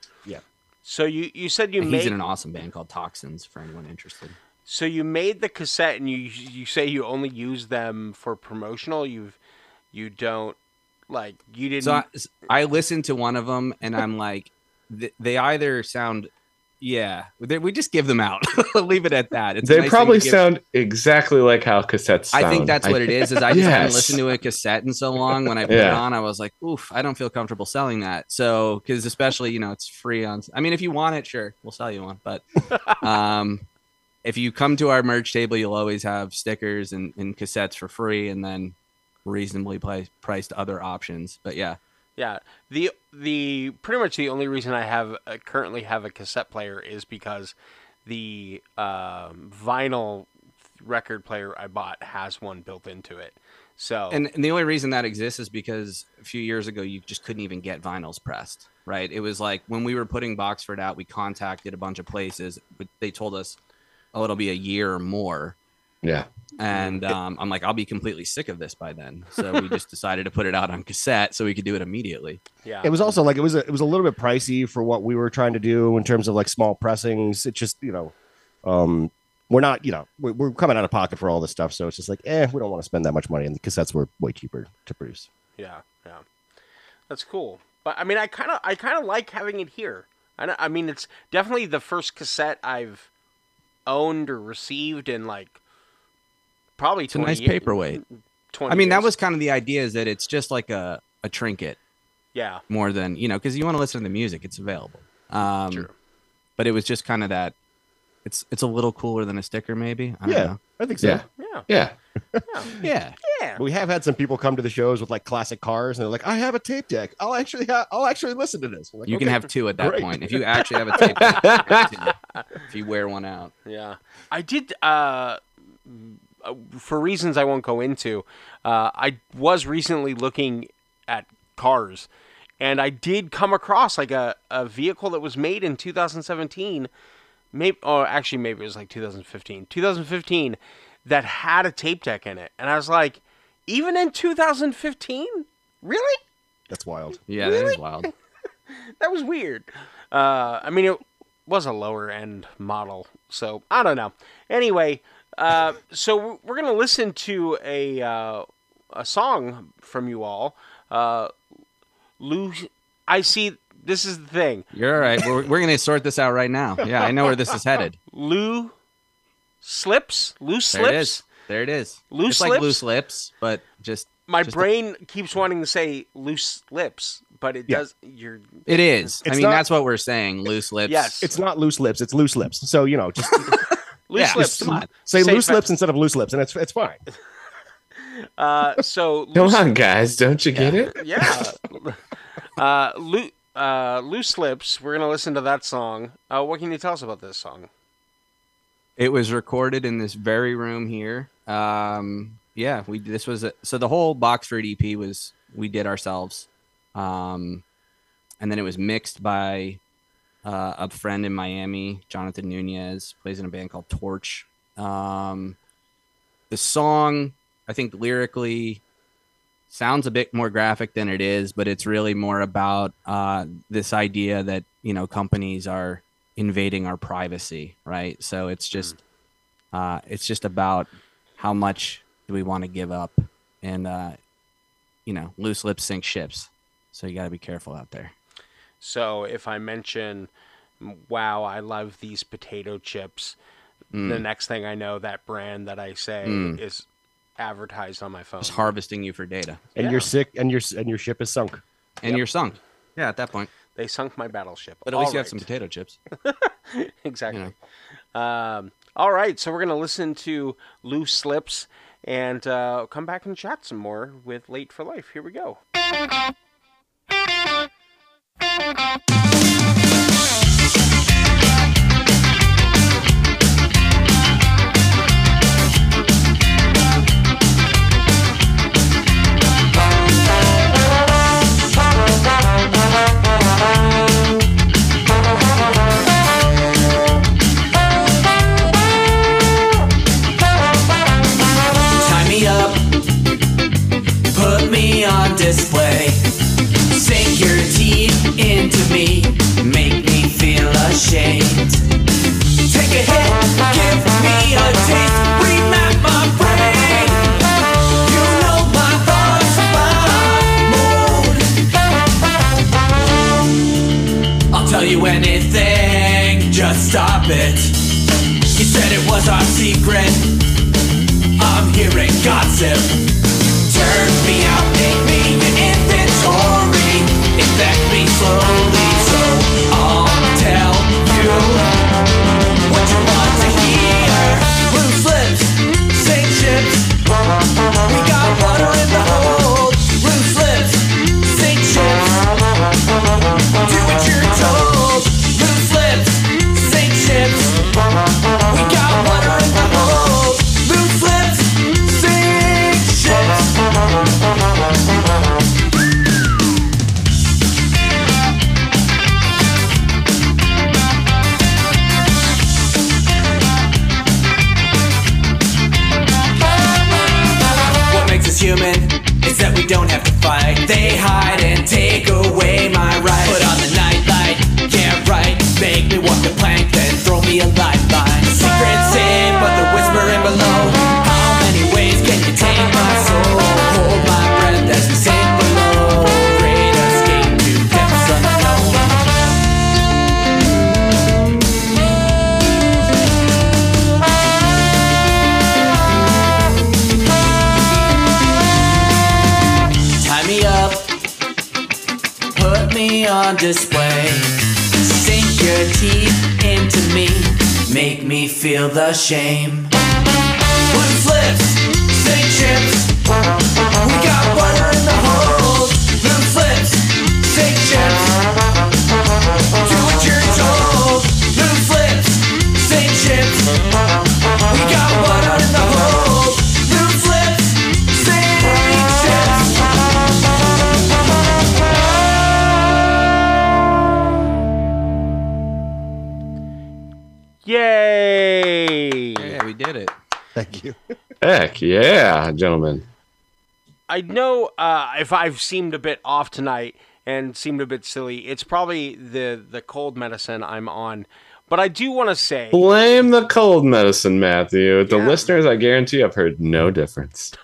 [SPEAKER 2] So you you said you
[SPEAKER 4] And
[SPEAKER 2] made
[SPEAKER 4] he's in an awesome band called Toxins for anyone interested.
[SPEAKER 2] so you made the cassette and you you say you only use them for promotional. You've you don't like you didn't.
[SPEAKER 4] So I, I listened to one of them and I'm like, th- they either sound, yeah, they, we just give them out. Leave it at that. It's a
[SPEAKER 3] They
[SPEAKER 4] nice thing
[SPEAKER 3] probably
[SPEAKER 4] to give-
[SPEAKER 3] sound exactly like how cassettes sound.
[SPEAKER 4] I think that's what it is. Is I just haven't
[SPEAKER 3] Yes.
[SPEAKER 4] listened to a cassette in so long. When I put it
[SPEAKER 3] Yeah.
[SPEAKER 4] on, I was like, "Oof, I don't feel comfortable selling that." So, because especially you know, it's free on. I mean, if you want it, sure, we'll sell you one. But um, if you come to our merch table, you'll always have stickers and, and cassettes for free, and then reasonably pri- priced other options. But yeah,
[SPEAKER 2] Yeah, the the pretty much the only reason I have uh, currently have a cassette player is because the um, vinyl record player I bought has one built into it. So
[SPEAKER 4] And, and the only reason that exists is because a few years ago you just couldn't even get vinyls pressed, right? It was like when we were putting Boxford out, we contacted a bunch of places, but they told us, "Oh, it'll be a year or more."
[SPEAKER 3] Yeah.
[SPEAKER 4] And um, I'm like, I'll be completely sick of this by then. So we just decided to put it out on cassette so we could do it immediately.
[SPEAKER 2] yeah,
[SPEAKER 5] It was also like it was a, it was a little bit pricey for what we were trying to do in terms of like small pressings. It just, you know, um, we're not, you know, we're, we're coming out of pocket for all this stuff, so it's just like, eh, we don't want to spend that much money, and the cassettes were way cheaper to produce.
[SPEAKER 2] yeah, yeah. That's cool. But I mean, I kind of, I kind of like having it here. I, know- I mean, it's definitely the first cassette I've owned or received in like probably
[SPEAKER 4] It's a
[SPEAKER 2] twenty
[SPEAKER 4] nice
[SPEAKER 2] years-
[SPEAKER 4] paperweight.
[SPEAKER 2] twenty
[SPEAKER 4] I mean, that
[SPEAKER 2] years.
[SPEAKER 4] was kind of the idea, is that it's just like a, a trinket
[SPEAKER 2] yeah,
[SPEAKER 4] more than, you know, because you want to listen to the music, it's available. Um,
[SPEAKER 2] True.
[SPEAKER 4] But it was just kind of that, it's it's a little cooler than a sticker, maybe. I don't
[SPEAKER 5] Yeah,
[SPEAKER 4] know.
[SPEAKER 5] I think so.
[SPEAKER 3] Yeah.
[SPEAKER 2] yeah,
[SPEAKER 3] Yeah.
[SPEAKER 4] Yeah.
[SPEAKER 2] yeah.
[SPEAKER 5] We have had some people come to the shows with like classic cars, and they're like, "I have a tape deck. I'll actually, ha- I'll actually listen to this." I'm like,
[SPEAKER 4] You can
[SPEAKER 5] "Okay."
[SPEAKER 4] have two at that
[SPEAKER 5] great.
[SPEAKER 4] point. If you actually have a tape, deck, you have two. If you wear one out.
[SPEAKER 2] Yeah, I did. Uh, for reasons I won't go into, uh, I was recently looking at cars, and I did come across like a, a vehicle that was made in two thousand seventeen, maybe, or actually maybe it was like two thousand fifteen, two thousand fifteen, that had a tape deck in it, and I was like, even in two thousand fifteen, really?
[SPEAKER 5] That's wild.
[SPEAKER 4] Yeah, that is wild.
[SPEAKER 2] That was weird. Uh, I mean, it was a lower end model, so I don't know. Anyway, uh, so we're gonna listen to a uh, a song from you all. Uh, Lou, I see. This is the thing.
[SPEAKER 4] You're all right. We're, we're going to sort this out right now. Yeah, I know where this is headed.
[SPEAKER 2] Lou slips. Loose
[SPEAKER 4] There it
[SPEAKER 2] slips.
[SPEAKER 4] is. There it is.
[SPEAKER 2] Loose
[SPEAKER 4] it's like
[SPEAKER 2] lips?
[SPEAKER 4] loose lips, but just
[SPEAKER 2] My
[SPEAKER 4] just a-
[SPEAKER 2] brain keeps wanting to say loose lips, but it
[SPEAKER 5] Yeah.
[SPEAKER 2] does. You're
[SPEAKER 4] it is. I
[SPEAKER 5] It's
[SPEAKER 4] mean,
[SPEAKER 5] not-
[SPEAKER 4] that's what we're saying. Loose lips.
[SPEAKER 2] Yes.
[SPEAKER 5] It's not loose lips; it's loose lips. So you know, just
[SPEAKER 2] loose
[SPEAKER 4] Yeah,
[SPEAKER 2] lips.
[SPEAKER 4] come on.
[SPEAKER 5] say
[SPEAKER 2] Say
[SPEAKER 5] loose
[SPEAKER 2] fa-
[SPEAKER 5] lips instead of loose lips, and it's it's fine.
[SPEAKER 2] Uh, so
[SPEAKER 3] Come
[SPEAKER 2] loose-
[SPEAKER 3] on, guys. Don't you get it?
[SPEAKER 2] Yeah. uh, Lou, uh, Loose Lips. We're gonna listen to that song. Uh, what can you tell us about this song?
[SPEAKER 4] It was recorded in this very room here. Um, yeah, we this was a, so the whole Boxford E P was we did ourselves, um, and then it was mixed by uh, a friend in Miami, Jonathan Nunez, plays in a band called Torch. Um, the song, I think lyrically, sounds a bit more graphic than it is, but it's really more about uh, this idea that, you know, companies are invading our privacy, right? So it's just uh, it's just about how much do we want to give up, and uh, you know, loose lips sink ships. So you got to be careful out there.
[SPEAKER 2] So if I mention, wow, I love these potato chips, the next thing I know, that brand that I say is advertised on my phone.
[SPEAKER 4] It's harvesting you for data,
[SPEAKER 5] And
[SPEAKER 2] Yeah.
[SPEAKER 5] you're sick, and your and your ship is sunk.
[SPEAKER 4] and you're sunk. Yeah, at that point.
[SPEAKER 2] They sunk my battleship.
[SPEAKER 4] But at least
[SPEAKER 2] All
[SPEAKER 4] you have
[SPEAKER 2] right.
[SPEAKER 4] some potato chips.
[SPEAKER 2] Exactly. Um, all right, so we're gonna listen to Loose Lips and uh, come back and chat some more with Late for Life. Here we go.
[SPEAKER 1] Tie me up, put me on display. Sink your teeth into me, make me feel ashamed. Take a hit, give me a taste, remap my brain. You know my thoughts, my mood. I'll tell you anything, just stop it. You said it was our secret. I'm hearing gossip. Turn me out, make me an inventory. Infect me slowly, so I'll tell you what you want to hear. Loose lips, sink ships. We got water in the hold. Loose lips, sink ships. Do what you're told. Loose lips, sink ships. We got water in the hold. Loose lips, sink ships. hide and take away my right. Put on the nightlight, get right, make me walk the plank, then throw me a lifeline. Secrets safe, but they're whispering below. How many ways can you take my soul? Hold my breath as we sink below. Great escape to depths unknown. Tie me up, put me on display. Sink your teeth into me, make me feel the shame. Blue flips, sink chips, we got butter in the hold. Blue flips, sink chips, do what you're told. Blue flips, sink chips, we got butter in the hold. Blue flips, sink chips.
[SPEAKER 2] Yay!
[SPEAKER 4] Yeah, we did it.
[SPEAKER 5] Thank you.
[SPEAKER 3] Heck yeah, gentlemen.
[SPEAKER 2] I know uh, if I've seemed a bit off tonight and seemed a bit silly, it's probably the, the cold medicine I'm on. But I do want to say...
[SPEAKER 3] Blame the cold medicine, Matthew. The
[SPEAKER 2] Yeah.
[SPEAKER 3] listeners, I guarantee, have heard no difference.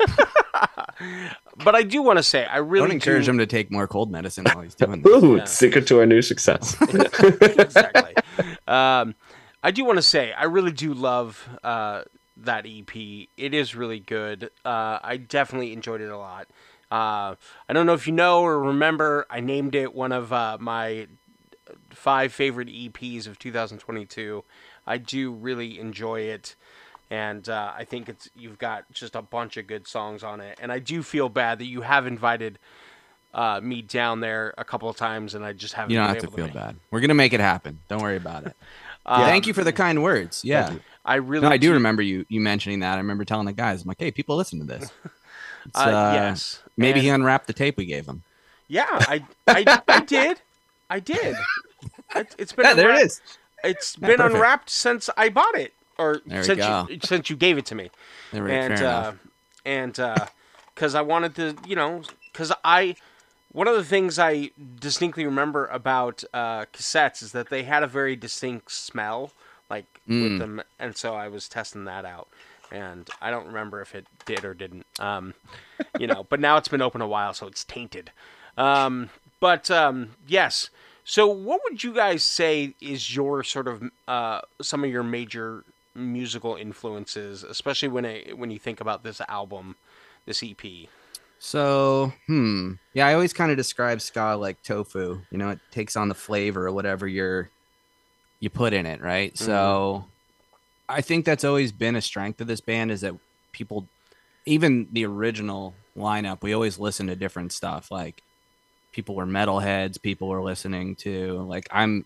[SPEAKER 2] But I do want to say, I really
[SPEAKER 4] Don't encourage
[SPEAKER 2] do...
[SPEAKER 4] him to take more cold medicine while he's doing this.
[SPEAKER 3] Ooh,
[SPEAKER 2] Yeah.
[SPEAKER 3] secret to our new success.
[SPEAKER 2] exactly. Um, I do want to say I really do love uh, that E P. It is really good. Uh, I definitely enjoyed it a lot. Uh, I don't know if you know or remember, I named it one of uh, my five favorite E Ps of two thousand twenty-two. I do really enjoy it, and uh, I think it's you've got just a bunch of good songs on it. And I do feel bad that you have invited uh, me down there a couple of times, and I just haven't.
[SPEAKER 4] You don't
[SPEAKER 2] been
[SPEAKER 4] have to
[SPEAKER 2] able
[SPEAKER 4] feel
[SPEAKER 2] make-
[SPEAKER 4] bad. We're gonna make it happen. Don't worry about it.
[SPEAKER 2] Uh,
[SPEAKER 4] Thank you for the kind words. Yeah.
[SPEAKER 2] I really.
[SPEAKER 4] No, I do remember you you mentioning that. I remember telling the guys, I'm like, hey, people listen to this. It's,
[SPEAKER 2] Uh, yes.
[SPEAKER 4] Maybe he
[SPEAKER 2] And-
[SPEAKER 4] unwrapped the tape we gave him.
[SPEAKER 2] Yeah, I, I, I did. I did. It, it's been
[SPEAKER 4] Yeah, there it
[SPEAKER 2] unwrapped-
[SPEAKER 4] is.
[SPEAKER 2] It's
[SPEAKER 4] Yeah,
[SPEAKER 2] been
[SPEAKER 4] perfect.
[SPEAKER 2] unwrapped since I bought it, or
[SPEAKER 4] There we
[SPEAKER 2] since
[SPEAKER 4] go.
[SPEAKER 2] you since you gave it to me,
[SPEAKER 4] There we-
[SPEAKER 2] and
[SPEAKER 4] fair
[SPEAKER 2] uh,
[SPEAKER 4] enough.
[SPEAKER 2] and because I wanted to, you know, because I one of the things I distinctly remember about uh, cassettes is that they had a very distinct smell, like
[SPEAKER 4] Mm.
[SPEAKER 2] with them, and so I was testing that out. And I don't remember if it did or didn't, um, you know. But now it's been open a while, so it's tainted. Um, but um, yes. So, what would you guys say is your sort of uh, some of your major musical influences, especially when it, when you think about this album, this E P?
[SPEAKER 4] So, hmm. Yeah, I always kind of describe ska like tofu. You know, it takes on the flavor or whatever you're you put in it, right?
[SPEAKER 2] Mm-hmm.
[SPEAKER 4] So I think that's always been a strength of this band is that people, even the original lineup, we always listen to different stuff. Like people were metalheads, people were listening to like I'm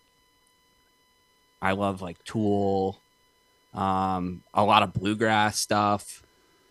[SPEAKER 4] I love like Tool, um, a lot of bluegrass stuff.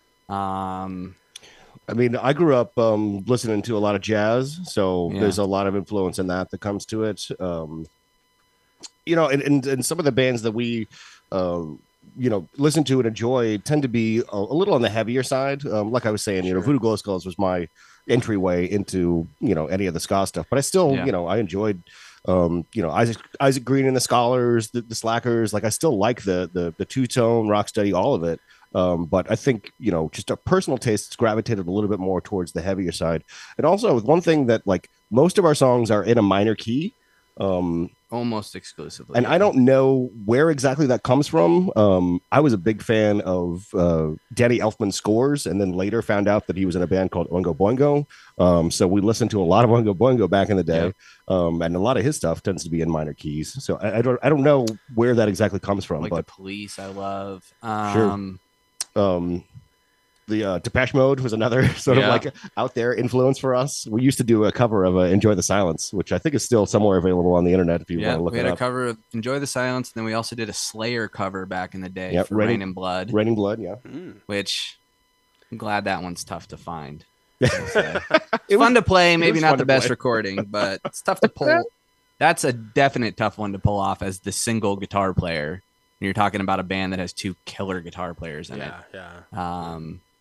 [SPEAKER 4] Um
[SPEAKER 5] I mean, I grew up um, listening to a lot of jazz, so
[SPEAKER 4] Yeah.
[SPEAKER 5] there's a lot of influence in that that comes to it. Um, you know, and, and, and some of the bands that we, uh, you know, listen to and enjoy tend to be a, a little on the heavier side. Um, like I was saying, you know, Voodoo Glow Skulls was my entryway into, you know, any of the ska stuff, but I still,
[SPEAKER 4] Yeah.
[SPEAKER 5] you know, I enjoyed, um, you know, Isaac Isaac Green and the Scholars, the, the Slackers. Like I still like the the the two tone, Rocksteady, all of it. Um, but I think, you know, just our personal tastes gravitated a little bit more towards the heavier side. And also one thing that like most of our songs are in a minor key. Um,
[SPEAKER 4] almost exclusively.
[SPEAKER 5] and I don't know where exactly that comes from. Um, I was a big fan of uh, Danny Elfman's scores, and then later found out that he was in a band called Oingo Boingo. Um, so we listened to a lot of Oingo Boingo back in the day, um, and a lot of his stuff tends to be in minor keys. So I, I don't, I don't know where that exactly comes from,
[SPEAKER 4] like
[SPEAKER 5] but
[SPEAKER 4] the Police I love.
[SPEAKER 5] Sure.
[SPEAKER 4] Um
[SPEAKER 5] um, the uh, Depeche Mode was another sort
[SPEAKER 4] Yeah.
[SPEAKER 5] of like out there influence for us. We used to do a cover of uh, Enjoy the Silence, which I think is still somewhere available on the internet if you
[SPEAKER 4] yeah,
[SPEAKER 5] want to look
[SPEAKER 4] we
[SPEAKER 5] it
[SPEAKER 4] had a
[SPEAKER 5] up.
[SPEAKER 4] cover of Enjoy the Silence, and then we also did a Slayer cover back in the day
[SPEAKER 5] Yep,
[SPEAKER 4] for
[SPEAKER 5] Raining-
[SPEAKER 4] Rain and Blood,
[SPEAKER 5] Raining Blood, yeah.
[SPEAKER 4] which I'm glad that one's tough to find.
[SPEAKER 5] It
[SPEAKER 4] It's fun to play, maybe
[SPEAKER 5] was
[SPEAKER 4] not
[SPEAKER 5] fun
[SPEAKER 4] the
[SPEAKER 5] to
[SPEAKER 4] best
[SPEAKER 5] play.
[SPEAKER 4] recording, but it's tough to pull. That's a definite tough one to pull off as the single guitar player. And you're talking about a band that has two killer guitar players in
[SPEAKER 2] Yeah, yeah.
[SPEAKER 4] it. Um,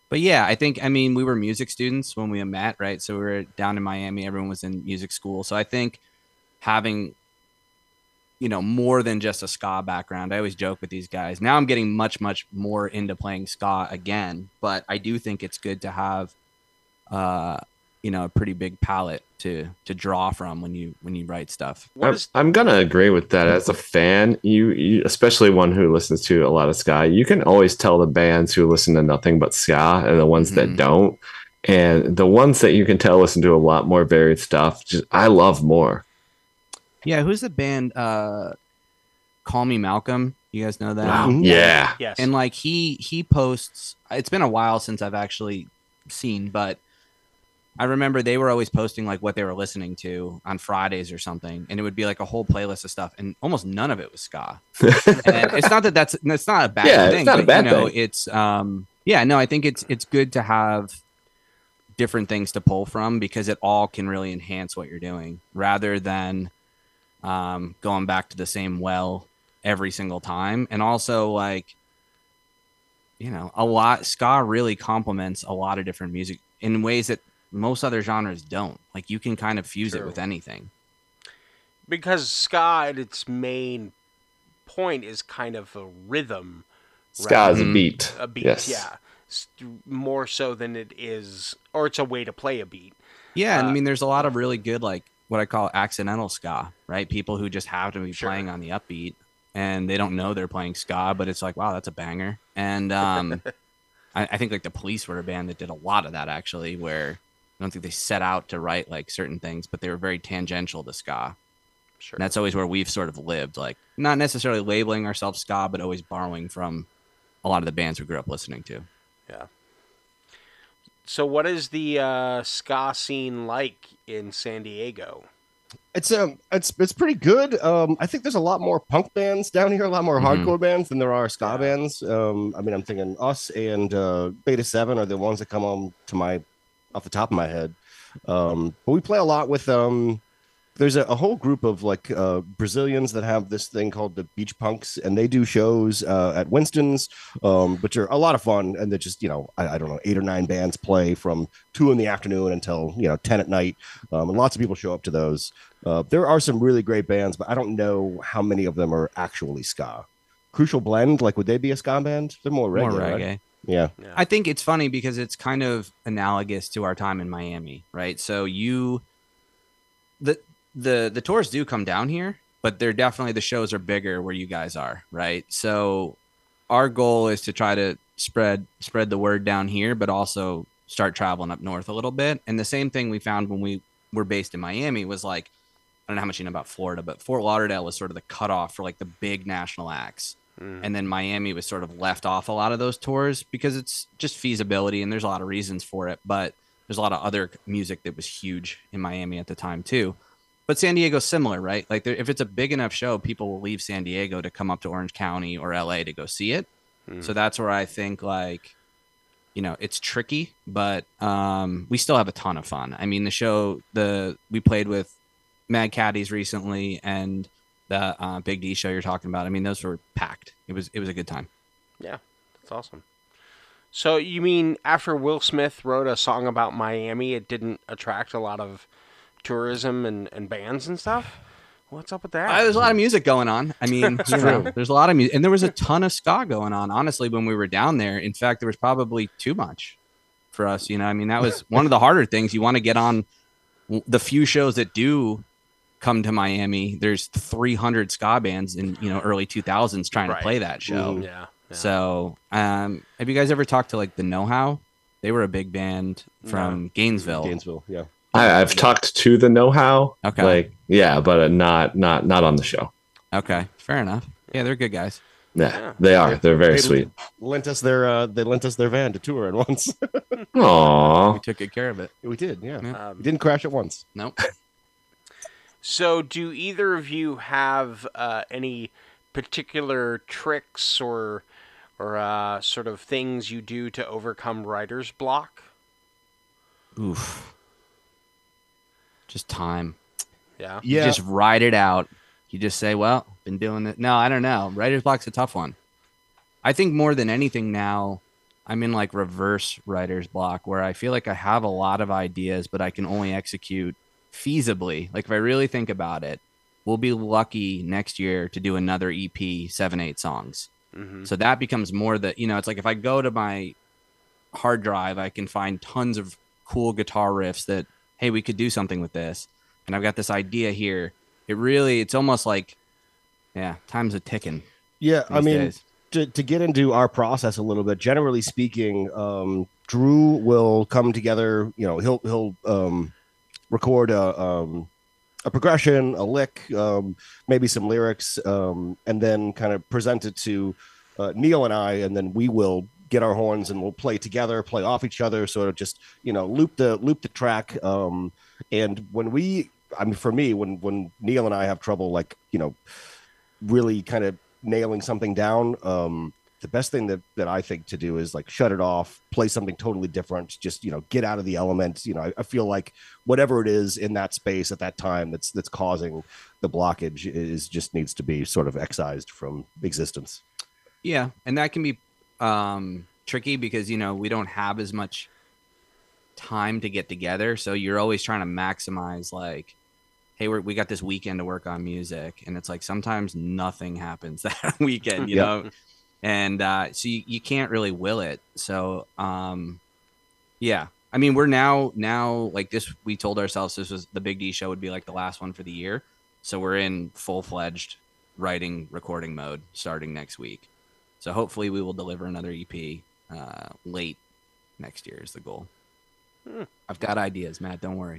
[SPEAKER 4] But yeah, I think I mean we were music students when we met, right? So we were down in Miami. Everyone was in music school. So I think having you know more than just a ska background. I always joke with these guys. Now I'm getting much much more into playing ska again, but I do think it's good to have uh you know a pretty big palette to to draw from when you when you write stuff.
[SPEAKER 2] What
[SPEAKER 3] I'm,
[SPEAKER 2] is
[SPEAKER 3] I'm gonna agree with that. As a fan, you, you especially one who listens to a lot of ska, you can always tell the bands who listen to nothing but ska and the ones
[SPEAKER 4] Mhm.
[SPEAKER 3] that don't. And the ones that you can tell listen to a lot more varied stuff, just I love more.
[SPEAKER 4] Yeah, who's the band? Uh, Call Me Malcolm. You guys know that?
[SPEAKER 3] Wow.
[SPEAKER 5] Mhm.
[SPEAKER 3] Yeah.
[SPEAKER 2] yes.
[SPEAKER 4] And like he he posts. It's been a while since I've actually seen, but I remember they were always posting like what they were listening to on Fridays or something, and it would be like a whole playlist of stuff, and almost none of it was ska. And it's not that that's it's not a bad
[SPEAKER 3] Yeah, it's
[SPEAKER 4] thing,
[SPEAKER 3] not a
[SPEAKER 4] but
[SPEAKER 3] bad
[SPEAKER 4] you know,
[SPEAKER 3] thing.
[SPEAKER 4] it's um yeah, no, I think it's it's good to have different things to pull from because it all can really enhance what you're doing rather than um going back to the same well every single time. And also like you know, a lot ska really complements a lot of different music in ways that most other genres don't. Like you can kind of fuse it
[SPEAKER 2] True.
[SPEAKER 4] with anything.
[SPEAKER 2] because ska at its main point is kind of a rhythm,
[SPEAKER 3] Ska is a
[SPEAKER 4] Mhm.
[SPEAKER 3] beat.
[SPEAKER 2] a beat,
[SPEAKER 3] Yes.
[SPEAKER 2] yeah, S- more so than it is, or it's a way to play a beat.
[SPEAKER 4] Yeah, and
[SPEAKER 2] Uh,
[SPEAKER 4] I mean, there's a lot of really good, like what I call accidental ska, right? People who just happen to be
[SPEAKER 2] Sure.
[SPEAKER 4] playing on the upbeat and they don't know they're playing ska, but it's like, wow, that's a banger. And um, I, I think like the Police were a band that did a lot of that actually, where I don't think they set out to write like certain things, but they were very tangential to ska.
[SPEAKER 2] Sure.
[SPEAKER 4] And that's always where we've sort of lived, like not necessarily labeling ourselves ska, but always borrowing from a lot of the bands we grew up listening to.
[SPEAKER 2] Yeah. So, what is the uh, ska scene like in San Diego?
[SPEAKER 5] It's um, it's it's pretty good. Um, I think there's a lot more punk bands down here, a lot more
[SPEAKER 4] Mhm.
[SPEAKER 5] hardcore bands than there are ska
[SPEAKER 2] Yeah.
[SPEAKER 5] bands. Um, I mean, I'm thinking us and uh, Beta Seven are the ones that come on to my off the top of my head. Um, but we play a lot with um. There's a, a whole group of like uh, Brazilians that have this thing called the Beach Punks, and they do shows uh, at Winston's, um, which are a lot of fun. And they're just, you know, I, I don't know, eight or nine bands play from two in the afternoon until, you know, ten at night. Um, and lots of people show up to those. Uh, there are some really great bands, but I don't know how many of them are actually ska. Crucial Blend, like, would they be a ska band? They're more reggae.
[SPEAKER 4] More
[SPEAKER 5] right?
[SPEAKER 4] reggae.
[SPEAKER 5] Yeah.
[SPEAKER 4] I think it's funny because it's kind of analogous to our time in Miami, right? So you the the the tours do come down here, but they're definitely the shows are bigger where you guys are, right? So our goal is to try to spread spread the word down here, but also start traveling up north a little bit. And the same thing we found when we were based in Miami was like, I don't know how much you know about Florida, but Fort Lauderdale was sort of the cutoff for like the big national acts. And then Miami was sort of left off a lot of those tours because it's just feasibility and there's a lot of reasons for it. But there's a lot of other music that was huge in Miami at the time too. But San Diego's similar, right? Like there, if it's a big enough show, people will leave San Diego to come up to Orange County or L A to go see it. So that's where I think like, you know, it's tricky, but um, we still have a ton of fun. I mean, the show, the we played with Mad Caddies recently and the uh, Big D show you're talking about. I mean, those were packed. It was it was a good time.
[SPEAKER 2] Yeah, that's awesome. So, you mean after Will Smith wrote a song about Miami, it didn't attract a lot of tourism and, and bands and stuff? What's up with that?
[SPEAKER 4] Uh, there's a lot of music going on. I mean, you know, there's a lot of music, and there was a ton of ska going on. Honestly, when we were down there, in fact, there was probably too much for us. You know, I mean, that was one of the harder things. You want to get on the few shows that do come to Miami. There's three hundred ska bands in you know early two thousands trying
[SPEAKER 2] Right.
[SPEAKER 4] to play that show.
[SPEAKER 2] Mm, yeah. yeah.
[SPEAKER 4] So, um, have you guys ever talked to like the Know How? They were a big band from Gainesville.
[SPEAKER 5] Gainesville. Yeah.
[SPEAKER 3] I, I've talked to the Know How.
[SPEAKER 4] Okay.
[SPEAKER 3] Like, yeah, but uh, not not not on the show.
[SPEAKER 4] Okay, fair enough. Yeah, they're good guys.
[SPEAKER 3] Yeah,
[SPEAKER 2] Yeah.
[SPEAKER 3] they are. They're very
[SPEAKER 5] They
[SPEAKER 3] sweet.
[SPEAKER 5] Lent us their uh, they lent us their van to tour at once.
[SPEAKER 3] Aww.
[SPEAKER 4] We took good care of it.
[SPEAKER 5] We did. Yeah.
[SPEAKER 4] Yeah.
[SPEAKER 2] Um,
[SPEAKER 5] We didn't crash at once.
[SPEAKER 4] Nope.
[SPEAKER 2] So, do either of you have uh, any particular tricks or or uh, sort of things you do to overcome writer's block?
[SPEAKER 4] Oof. Just time.
[SPEAKER 2] Yeah.
[SPEAKER 4] You
[SPEAKER 5] Yeah.
[SPEAKER 4] just ride it out. You just say, well, been doing it. No, I don't know. Writer's block's a tough one. I think more than anything now, I'm in like reverse writer's block where I feel like I have a lot of ideas, but I can only execute feasibly. Like if I really think about it, we'll be lucky next year to do another E P, seven, eight songs. Mm-hmm. So that becomes more that, you know, it's like if I go to my hard drive, I can find tons of cool guitar riffs that, hey, we could do something with this. And I've got this idea here. It really, it's almost like, yeah, time's a ticking.
[SPEAKER 5] Yeah, I mean,
[SPEAKER 4] days.
[SPEAKER 5] to, to get into our process a little bit, generally speaking, um, Drew will come together, you know, he'll, he'll um, record a, um, a progression, a lick, um, maybe some lyrics, um, and then kind of present it to uh, Neil and I, and then we will get our horns and we'll play together, play off each other, sort of just, you know, loop the loop the track. Um, and when we, I mean, for me, when when Neil and I have trouble, like, you know, really kind of nailing something down, um, the best thing that that I think to do is like shut it off, play something totally different, just, you know, get out of the element. You know, I, I feel like whatever it is in that space at that time that's that's causing the blockage is just needs to be sort of excised from existence.
[SPEAKER 4] Yeah, and that can be um, tricky because, you know, we don't have as much time to get together. So you're always trying to maximize like, hey, we're, we got this weekend to work on music. And it's like sometimes nothing happens that weekend, you
[SPEAKER 5] Yeah.
[SPEAKER 4] know? And uh, so you, you can't really will it. So, um, yeah, I mean, we're now, now like this, we told ourselves this was the Big D show would be like the last one for the year. So we're in full fledged writing, recording mode starting next week. So hopefully we will deliver another E P uh, late next year is the goal. Hmm. I've got ideas, Matt. Don't worry.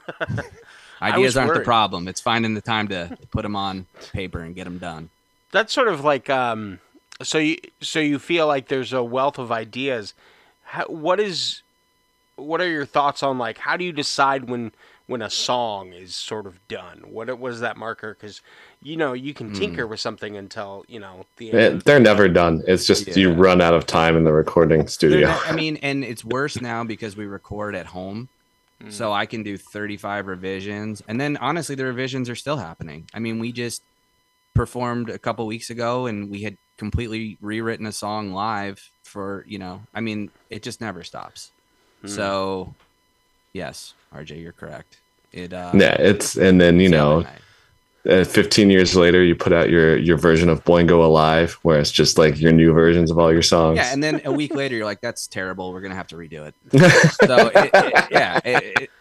[SPEAKER 4] Ideas aren't
[SPEAKER 2] worried.
[SPEAKER 4] the problem. It's finding the time to, to put them on paper and get them done.
[SPEAKER 2] That's sort of like um, so you so you feel like there's a wealth of ideas. How, what is what are your thoughts on like how do you decide when when a song is sort of done? What what is that marker? Because you know you can tinker mm. with something until you know the end.
[SPEAKER 3] It, they're never done. It's just
[SPEAKER 4] yeah.
[SPEAKER 3] you run out of time in the recording studio.
[SPEAKER 4] Not, I mean, and it's worse now because we record at home. Mm. So I can do thirty-five revisions. And then honestly, the revisions are still happening. I mean, we just performed a couple weeks ago and we had completely rewritten a song live for, you know, I mean, it just never stops. Mm. So yes, R J, you're correct. It uh,
[SPEAKER 3] yeah, it's and then you know, uh, fifteen years later, you put out your your version of Boingo Alive, where it's just like your new versions of all your songs.
[SPEAKER 4] Yeah, and then a week later, you're like, "That's terrible. We're gonna have to redo it." So it, it, yeah, it, it,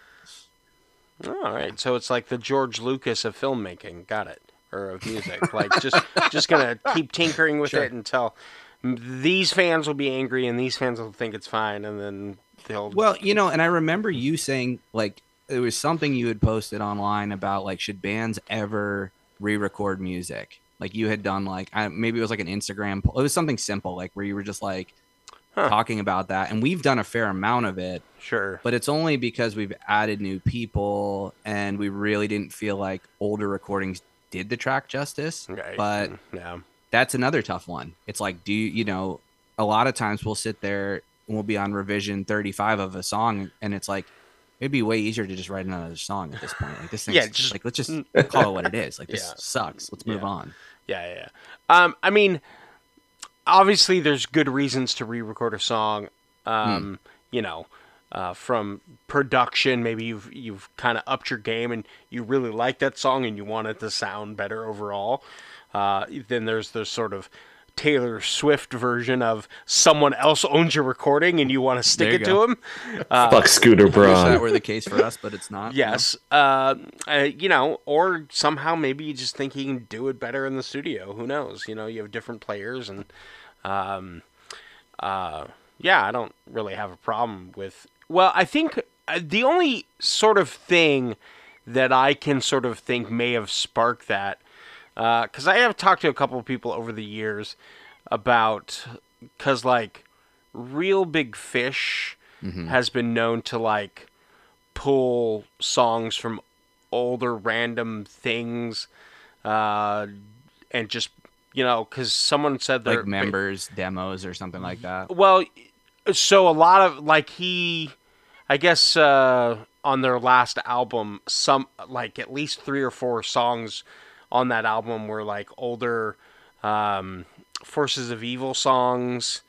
[SPEAKER 2] all right. So it's like the George Lucas of filmmaking. Got it, or of music. Like just just gonna keep tinkering with sure. it until these fans will be angry and these fans will think it's fine, and then.
[SPEAKER 4] Well, you know, and I remember you saying, like, there was something you had posted online about, like, should bands ever re-record music? Like, you had done, like, I, maybe it was, like, an Instagram. It was something simple, like, where you were just, like, huh. talking about that. And we've done a fair amount of it.
[SPEAKER 2] Sure.
[SPEAKER 4] But it's only because we've added new people, and we really didn't feel like older recordings did the track justice.
[SPEAKER 2] Right.
[SPEAKER 4] But
[SPEAKER 2] yeah.
[SPEAKER 4] that's another tough one. It's like, do you, you know, a lot of times we'll sit there we'll be on revision thirty-five of a song, and it's like it'd be way easier to just write another song at this point. Like this thing's yeah, just, like let's just call it what it is. Like this yeah. sucks. Let's move
[SPEAKER 2] yeah.
[SPEAKER 4] on.
[SPEAKER 2] Yeah, yeah. yeah. Um, I mean, obviously, there's good reasons to re-record a song. Um, hmm. You know, uh, from production, maybe you've you've kind of upped your game, and you really like that song, and you want it to sound better overall. Uh, then there's the sort of Taylor Swift version of someone else owns your recording and you want to stick it
[SPEAKER 4] go.
[SPEAKER 2] to him. Uh,
[SPEAKER 3] Fuck Scooter Braun.
[SPEAKER 4] I wish that were the case for us, but it's not.
[SPEAKER 2] Yes.
[SPEAKER 4] No.
[SPEAKER 2] Uh, uh, you know, or somehow maybe you just think you can do it better in the studio. Who knows? You know, you have different players and, um, uh, yeah, I don't really have a problem with, well, I think the only sort of thing that I can sort of think may have sparked that because uh, I have talked to a couple of people over the years about, because like Real Big Fish mm-hmm. has been known to like pull songs from older random things uh, and just, you know, because someone said
[SPEAKER 4] like members, demos or something like that.
[SPEAKER 2] Well, so a lot of like he, I guess uh, on their last album, some like at least three or four songs on that album were like older um, Forces of Evil songs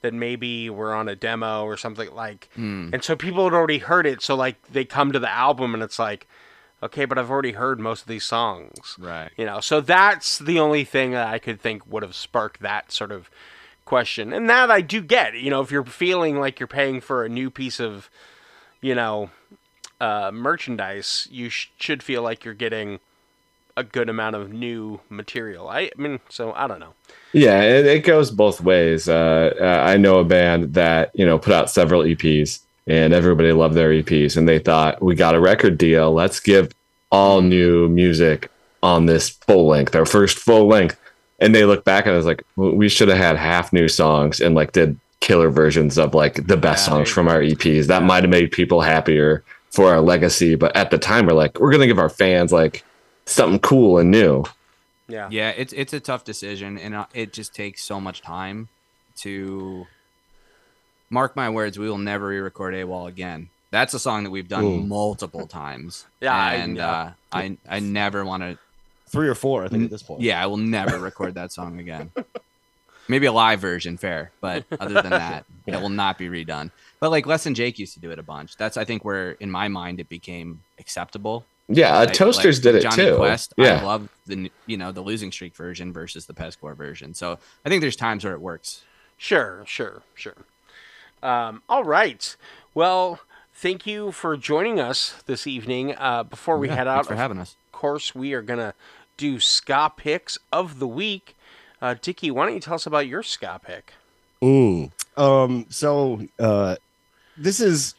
[SPEAKER 2] that maybe were on a demo or something like,
[SPEAKER 4] Hmm.
[SPEAKER 2] and so people had already heard it. So like they come to the album and it's like, okay, but I've already heard most of these songs,
[SPEAKER 4] Right.
[SPEAKER 2] you know. So that's the only thing that I could think would have sparked that sort of question, and that I do get. You know, if you're feeling like you're paying for a new piece of, you know, uh, merchandise, you sh- should feel like you're getting a good amount of new material. I, I mean, so I don't know.
[SPEAKER 3] Yeah, it, it goes both ways. Uh, uh, I know a band that, you know, put out several E Ps and everybody loved their E Ps and they thought, we got a record deal. Let's give all new music on this full length, our first full length. And they look back and I was like, well, we should have had half new songs and like did killer versions of like the best
[SPEAKER 4] Yeah,
[SPEAKER 3] songs
[SPEAKER 4] there
[SPEAKER 3] from
[SPEAKER 4] you
[SPEAKER 3] our E Ps. That might have made people happier for our legacy. But at the time, we're like, we're going to give our fans like something cool and new.
[SPEAKER 2] Yeah.
[SPEAKER 4] Yeah, it's it's a tough decision, and uh, it just takes so much time to mark my words. We will never re-record AWOL again. That's a song that we've done
[SPEAKER 5] Ooh.
[SPEAKER 4] multiple times.
[SPEAKER 2] Yeah, I-
[SPEAKER 4] and
[SPEAKER 2] yeah.
[SPEAKER 4] uh, I I never want to.
[SPEAKER 5] Three or four, I think, at this point.
[SPEAKER 4] Yeah, I will never record that song again. Maybe a live version, fair, but other than that, it will not be redone. But like Les and Jake used to do it a bunch. That's I think where in my mind it became acceptable.
[SPEAKER 3] Yeah, uh,
[SPEAKER 4] Like-
[SPEAKER 3] Toasters
[SPEAKER 4] like
[SPEAKER 3] did it
[SPEAKER 4] Johnny
[SPEAKER 3] too.
[SPEAKER 4] Quest,
[SPEAKER 3] yeah.
[SPEAKER 4] I love the you know the Losing Streak version versus the Pescore version. So I think there's times where it works.
[SPEAKER 2] Sure, sure, sure. Um, all right. Well, thank you for joining us this evening. Uh, before we head out,
[SPEAKER 4] Thanks for
[SPEAKER 2] of
[SPEAKER 4] having us.
[SPEAKER 2] course, we are gonna do ska picks of the week. Uh, Dickie, why don't you tell us about your ska pick?
[SPEAKER 5] Mm. Um, so uh, this is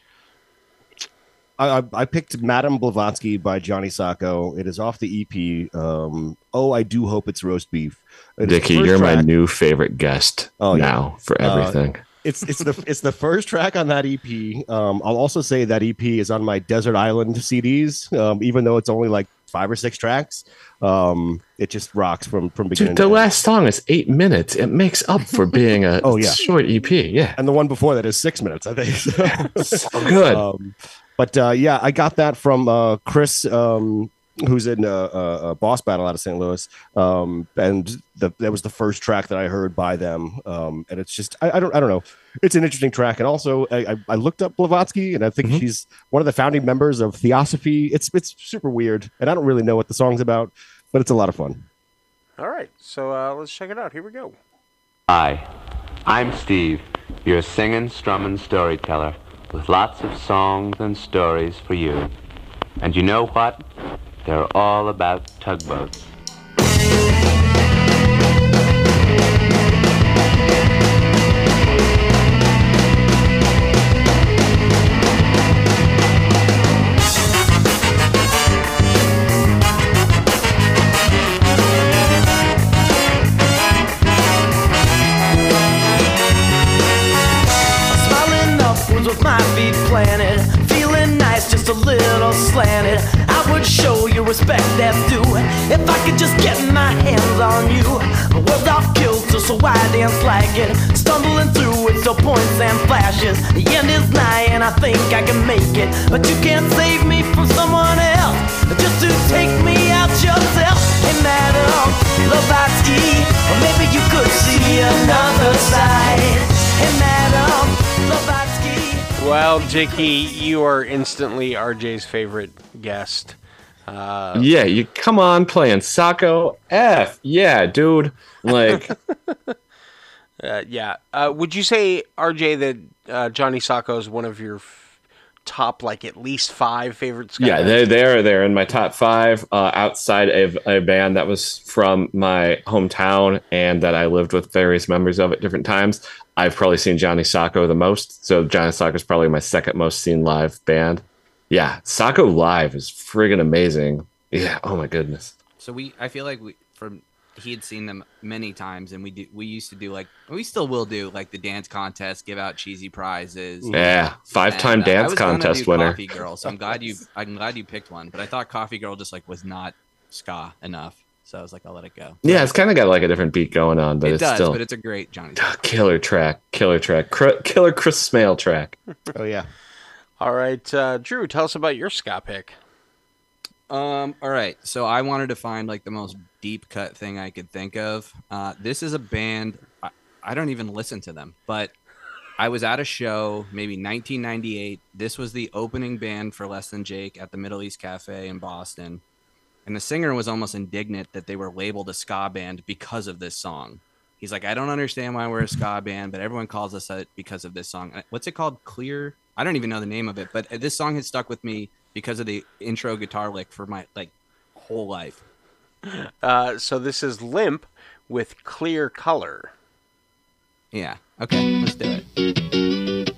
[SPEAKER 5] I, I I picked Madame Blavatsky by Johnny Sacco. It is off the E P. Um, oh, I do hope it's roast beef. It is the
[SPEAKER 3] Dickie,
[SPEAKER 5] first
[SPEAKER 3] you're my
[SPEAKER 5] track.
[SPEAKER 3] new favorite guest
[SPEAKER 5] Oh, yeah.
[SPEAKER 3] now for
[SPEAKER 5] Uh,
[SPEAKER 3] everything.
[SPEAKER 5] It's it's the it's the first track on that E P. Um, I'll also say that E P is on my Desert Island C Ds. Um, even though it's only like five or six tracks, um, it just rocks from from beginning.
[SPEAKER 3] Dude, the
[SPEAKER 5] to end.
[SPEAKER 3] last song is eight minutes. It makes up for being a
[SPEAKER 5] Oh, yeah.
[SPEAKER 3] short E P. Yeah.
[SPEAKER 5] And the one before that is six minutes, I think.
[SPEAKER 3] So good.
[SPEAKER 5] Um, but uh, yeah, I got that from uh, Chris, um, who's in uh, uh, uh, Boss Battle out of Saint Louis, um, and the, that was the first track that I heard by them. Um, and it's just, I, I don't, I don't know. It's an interesting track, and also I, I, I looked up Blavatsky, and I think
[SPEAKER 3] Mhm.
[SPEAKER 5] she's one of the founding members of Theosophy. It's it's super weird, and I don't really know what the song's about, but it's a lot of fun.
[SPEAKER 2] All right, so uh, let's check it out. Here we go.
[SPEAKER 7] Hi, I'm Steve, your singing, strumming storyteller, with lots of songs and stories for you. And you know what? They're all about tugboats.
[SPEAKER 1] Smiling upwards with my feet planted, feeling nice, just a little slanted. I would show you respect that's due if I could just get my hands on you. The world's off kilter, so I dance like it, stumbling through it, so points and flashes. The end is nigh, and I think I can make it, but you can't save me from someone else. Just to take me out yourself. Hey, Madam Blavatsky, or maybe you could see another side. Hey, Madam Blavatsky.
[SPEAKER 2] Well, Dickie, you are instantly R J's favorite guest. Uh,
[SPEAKER 3] yeah, you come on playing Sacco F. Yeah, dude. Like,
[SPEAKER 2] uh, yeah. Uh, would you say, R J, that uh, Johnny Sacco is one of your f- top, like, at least five favorite ska
[SPEAKER 3] yeah,
[SPEAKER 2] bands?
[SPEAKER 3] they're they're they're in my top five. Uh, outside of a band that was from my hometown and that I lived with various members of at different times, I've probably seen Johnny Sacco the most. So Johnny Sacco is probably my second most seen live band. Yeah, Sacco live is friggin' amazing. Yeah, oh my goodness.
[SPEAKER 4] So we, I feel like we from he had seen them many times, and we do we used to do like we still will do like the dance contest, give out cheesy prizes.
[SPEAKER 3] Yeah, five-time
[SPEAKER 4] And, uh, I
[SPEAKER 3] dance
[SPEAKER 4] was gonna
[SPEAKER 3] contest
[SPEAKER 4] do
[SPEAKER 3] winner.
[SPEAKER 4] Coffee Girl, so I'm glad you I'm glad you picked one, but I thought Coffee Girl just like was not ska enough, so I was like, I'll let it go.
[SPEAKER 3] Yeah, it's kind of got like a different beat going on, but
[SPEAKER 4] it
[SPEAKER 3] it's
[SPEAKER 4] does,
[SPEAKER 3] still
[SPEAKER 4] but it's a great Johnny.
[SPEAKER 3] Ah, killer track, killer track, Cr- killer Chris Smale track.
[SPEAKER 5] Oh yeah.
[SPEAKER 2] All right, uh, Drew, tell us about your ska pick.
[SPEAKER 4] Um, all right. So I wanted to find like the most deep cut thing I could think of. Uh, this is a band. I, I don't even listen to them, but I was at a show, maybe nineteen ninety-eight. This was the opening band for Less Than Jake at the Middle East Cafe in Boston. And the singer was almost indignant that they were labeled a ska band because of this song. He's like, I don't understand why we're a ska band, but everyone calls us that because of this song. What's it called? Clear? I don't even know the name of it, but this song has stuck with me because of the intro guitar lick for my like whole life.
[SPEAKER 2] Uh, so this is Limp with Clear Color.
[SPEAKER 4] Yeah. Okay, let's do it.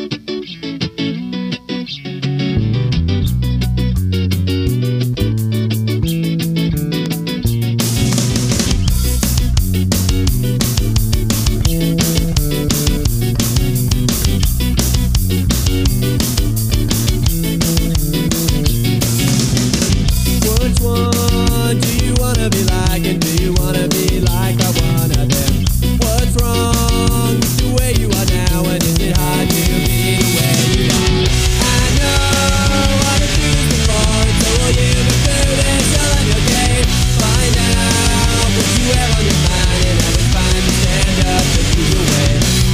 [SPEAKER 1] Which one do you wanna be like, and do you wanna be like I one of them? What's wrong with the way you are now, and is it hard to be the way you are? I know what it is before, and so will you, but through this all on your game. Find out what you have on your mind, and have it's fine to stand up and do your way.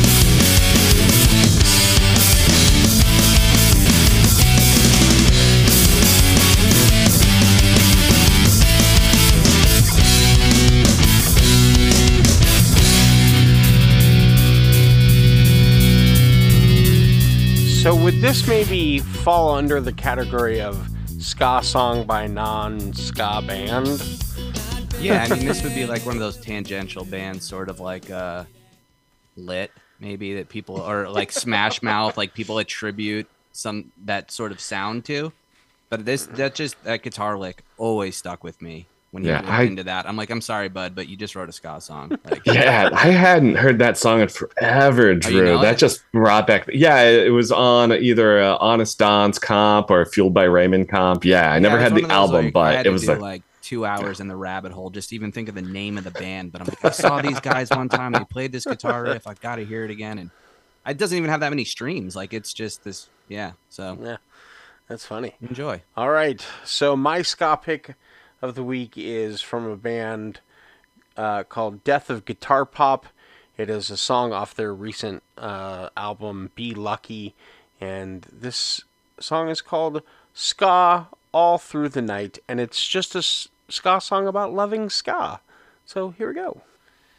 [SPEAKER 2] So would this maybe fall under the category of ska song by non-ska band?
[SPEAKER 4] Yeah, I mean, this would be like one of those tangential bands, sort of like uh, Lit, maybe, that people, or like Smash Mouth, like people attribute some that sort of sound to. But this, that just, that guitar lick always stuck with me when he
[SPEAKER 3] Yeah,
[SPEAKER 4] looked
[SPEAKER 3] I-
[SPEAKER 4] into that. I'm like, I'm sorry, bud, but you just wrote a ska song. Like,
[SPEAKER 3] Yeah, I hadn't heard that song in forever, Drew.
[SPEAKER 4] know
[SPEAKER 3] that
[SPEAKER 4] it?
[SPEAKER 3] just brought back. Yeah, it was on either uh, Honest Don's comp or Fueled by Raymond comp. Yeah, I never
[SPEAKER 4] Yeah,
[SPEAKER 3] had
[SPEAKER 4] it's
[SPEAKER 3] the
[SPEAKER 4] one of those,
[SPEAKER 3] album,
[SPEAKER 4] like, I
[SPEAKER 3] but
[SPEAKER 4] had
[SPEAKER 3] it
[SPEAKER 4] to
[SPEAKER 3] was
[SPEAKER 4] do,
[SPEAKER 3] like,
[SPEAKER 4] like two hours in the rabbit hole just to even think of the name of the band. But I'm like, I saw these guys one time. They played this guitar riff. I got to hear it again, and it doesn't even have that many streams. Like, it's just this. Yeah. So
[SPEAKER 2] Yeah, that's funny.
[SPEAKER 4] enjoy.
[SPEAKER 2] All right, so my ska pick of the week is from a band uh, called Death of Guitar Pop. It is a song off their recent uh, album Be Lucky, and this song is called Ska All Through the Night, and it's just a s- ska song about loving ska. So here we go.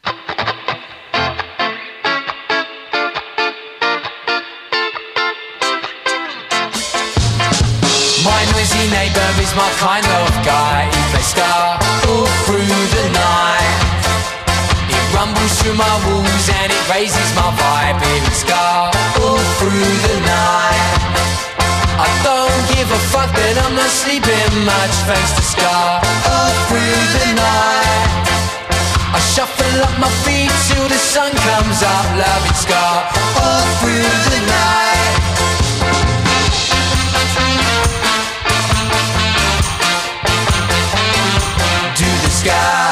[SPEAKER 8] My noisy neighbour is my kind of guy. He plays ska all through the night. It rumbles through my walls and it raises my vibe. Hearing ska all through the night. I don't give a fuck that I'm not sleeping much, thanks to ska all through the night. I shuffle up my feet till the sun comes up, loving ska all through the night. Do the ska.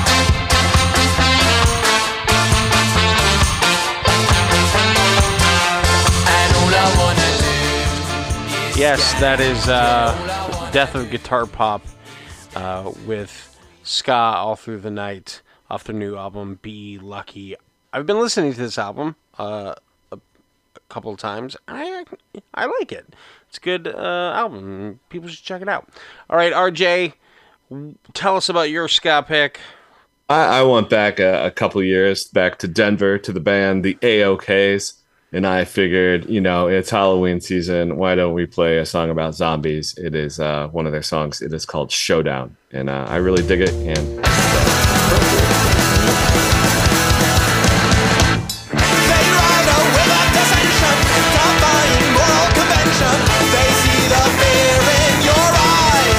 [SPEAKER 8] And all I wanna do.
[SPEAKER 2] Yes, that is uh, Death of Guitar Pop uh, with ska all through the night off their new album Be Lucky. I've been listening to this album uh, a, a couple of times. I I like it. It's a good uh, album. People should check it out. All right, R J, tell us about your ska pick.
[SPEAKER 3] I, I went back a, a couple years, back to Denver, to the band, the A O Ks, and I figured, you know, it's Halloween season. Why don't we play a song about zombies? It is uh, one of their songs. It is called Showdown, and uh, I really dig it. And
[SPEAKER 1] They ride a wave of dissension, defying moral convention. They see the fear in your eyes.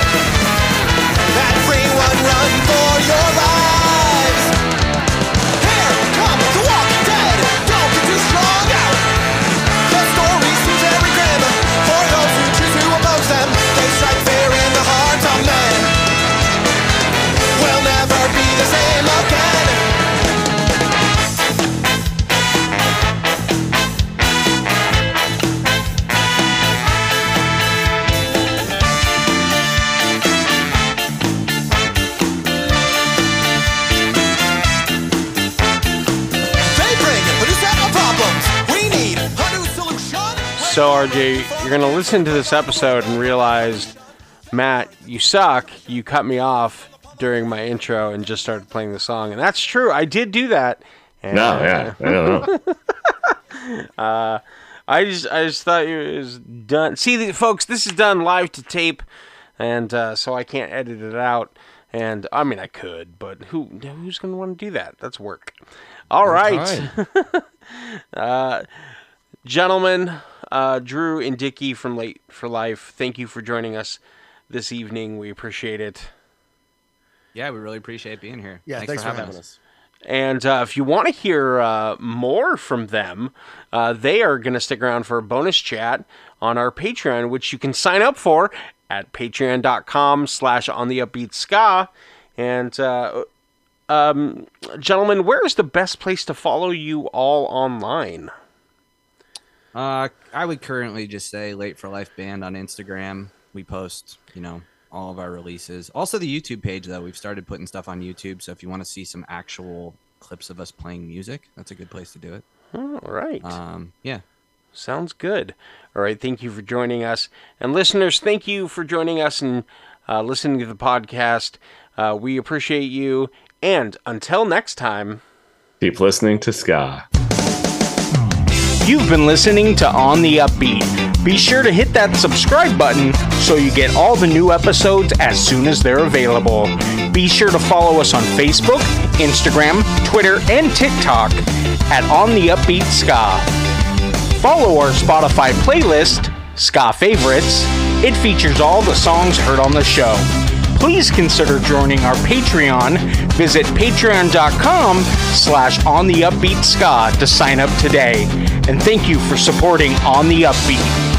[SPEAKER 1] Everyone run for your lives. Here comes the walking dead. Don't get too strong out. The story seems very grim for those who choose to oppose them. They strike fear in the hearts of men. We'll never be the same again.
[SPEAKER 2] So, R J, you're going to listen to this episode and realize, Matt, you suck. You cut me off during my intro and just started playing the song. And that's true. I did do that. And,
[SPEAKER 3] No, yeah, I don't know.
[SPEAKER 2] uh, I just I just thought it was done. See, the, folks, this is done live to tape, and uh, so I can't edit it out. And, I mean, I could, but who who's going to want to do that? That's work. All right. uh, gentlemen, uh, Drew and Dickie from Late for Life, thank you for joining us this evening. We appreciate it.
[SPEAKER 4] Yeah, we really appreciate being here.
[SPEAKER 5] Yeah, thanks, thanks for, for having us. us.
[SPEAKER 2] And uh, if you want to hear uh, more from them, uh, they are going to stick around for a bonus chat on our Patreon, which you can sign up for at patreon.com slash on the upbeat ska. And, uh, um, gentlemen, where is the best place to follow you all online?
[SPEAKER 4] Uh, I would currently just say Late for Life Band on Instagram. We post, you know, all of our releases. Also the YouTube page, though. We've started putting stuff on YouTube, so if you want to see some actual clips of us playing music, that's a good place to do it.
[SPEAKER 2] All right.
[SPEAKER 4] Um, yeah.
[SPEAKER 2] Sounds good. All right, thank you for joining us. And listeners, thank you for joining us and uh, listening to the podcast. Uh, we appreciate you. And until next time,
[SPEAKER 3] keep listening to ska.
[SPEAKER 2] You've been listening to On the Upbeat. Be sure to hit that subscribe button so you get all the new episodes as soon as they're available. Be sure to follow us on Facebook, Instagram, Twitter, and TikTok at On the Upbeat Ska. Follow our Spotify playlist, Ska Favorites. It features all the songs heard on the show. Please consider joining our Patreon. Visit patreon.com slash on the upbeat ska to sign up today. And thank you for supporting On the Upbeat.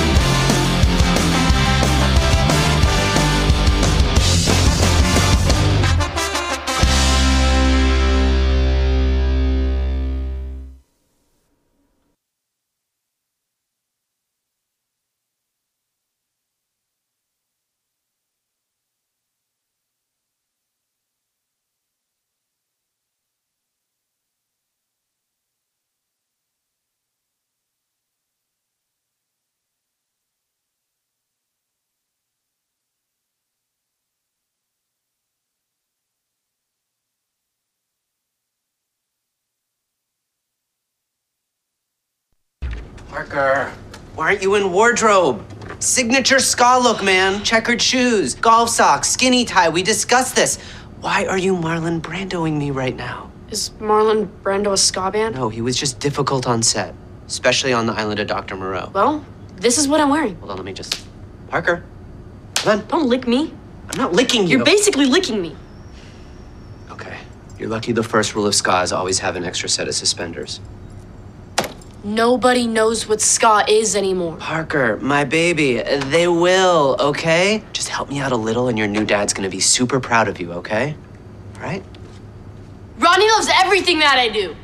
[SPEAKER 9] Parker, why aren't you in wardrobe? Signature ska look, man. Checkered shoes, golf socks, skinny tie. We discussed this. Why are you Marlon Brandoing me right now?
[SPEAKER 10] Is Marlon Brando a ska band?
[SPEAKER 9] No, he was just difficult on set, especially on the island of Doctor Moreau.
[SPEAKER 10] Well, this is what I'm wearing.
[SPEAKER 9] Hold on, let me just... Parker, come on.
[SPEAKER 10] Don't lick me.
[SPEAKER 9] I'm not licking you.
[SPEAKER 10] You're basically licking me.
[SPEAKER 9] Okay, you're lucky the first rule of ska is always have an extra set of suspenders.
[SPEAKER 10] Nobody knows what ska is anymore.
[SPEAKER 9] Parker, my baby, they will, okay? Just help me out a little and your new dad's gonna be super proud of you, okay? All right?
[SPEAKER 10] Ronnie loves everything that I do.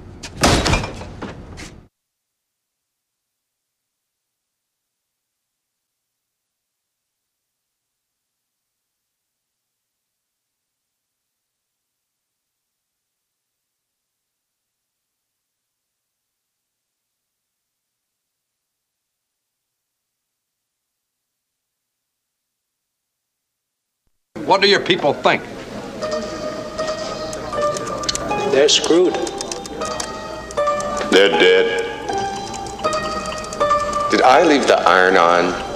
[SPEAKER 11] What do your people think?
[SPEAKER 12] They're screwed.
[SPEAKER 13] They're dead. Did I leave the iron on?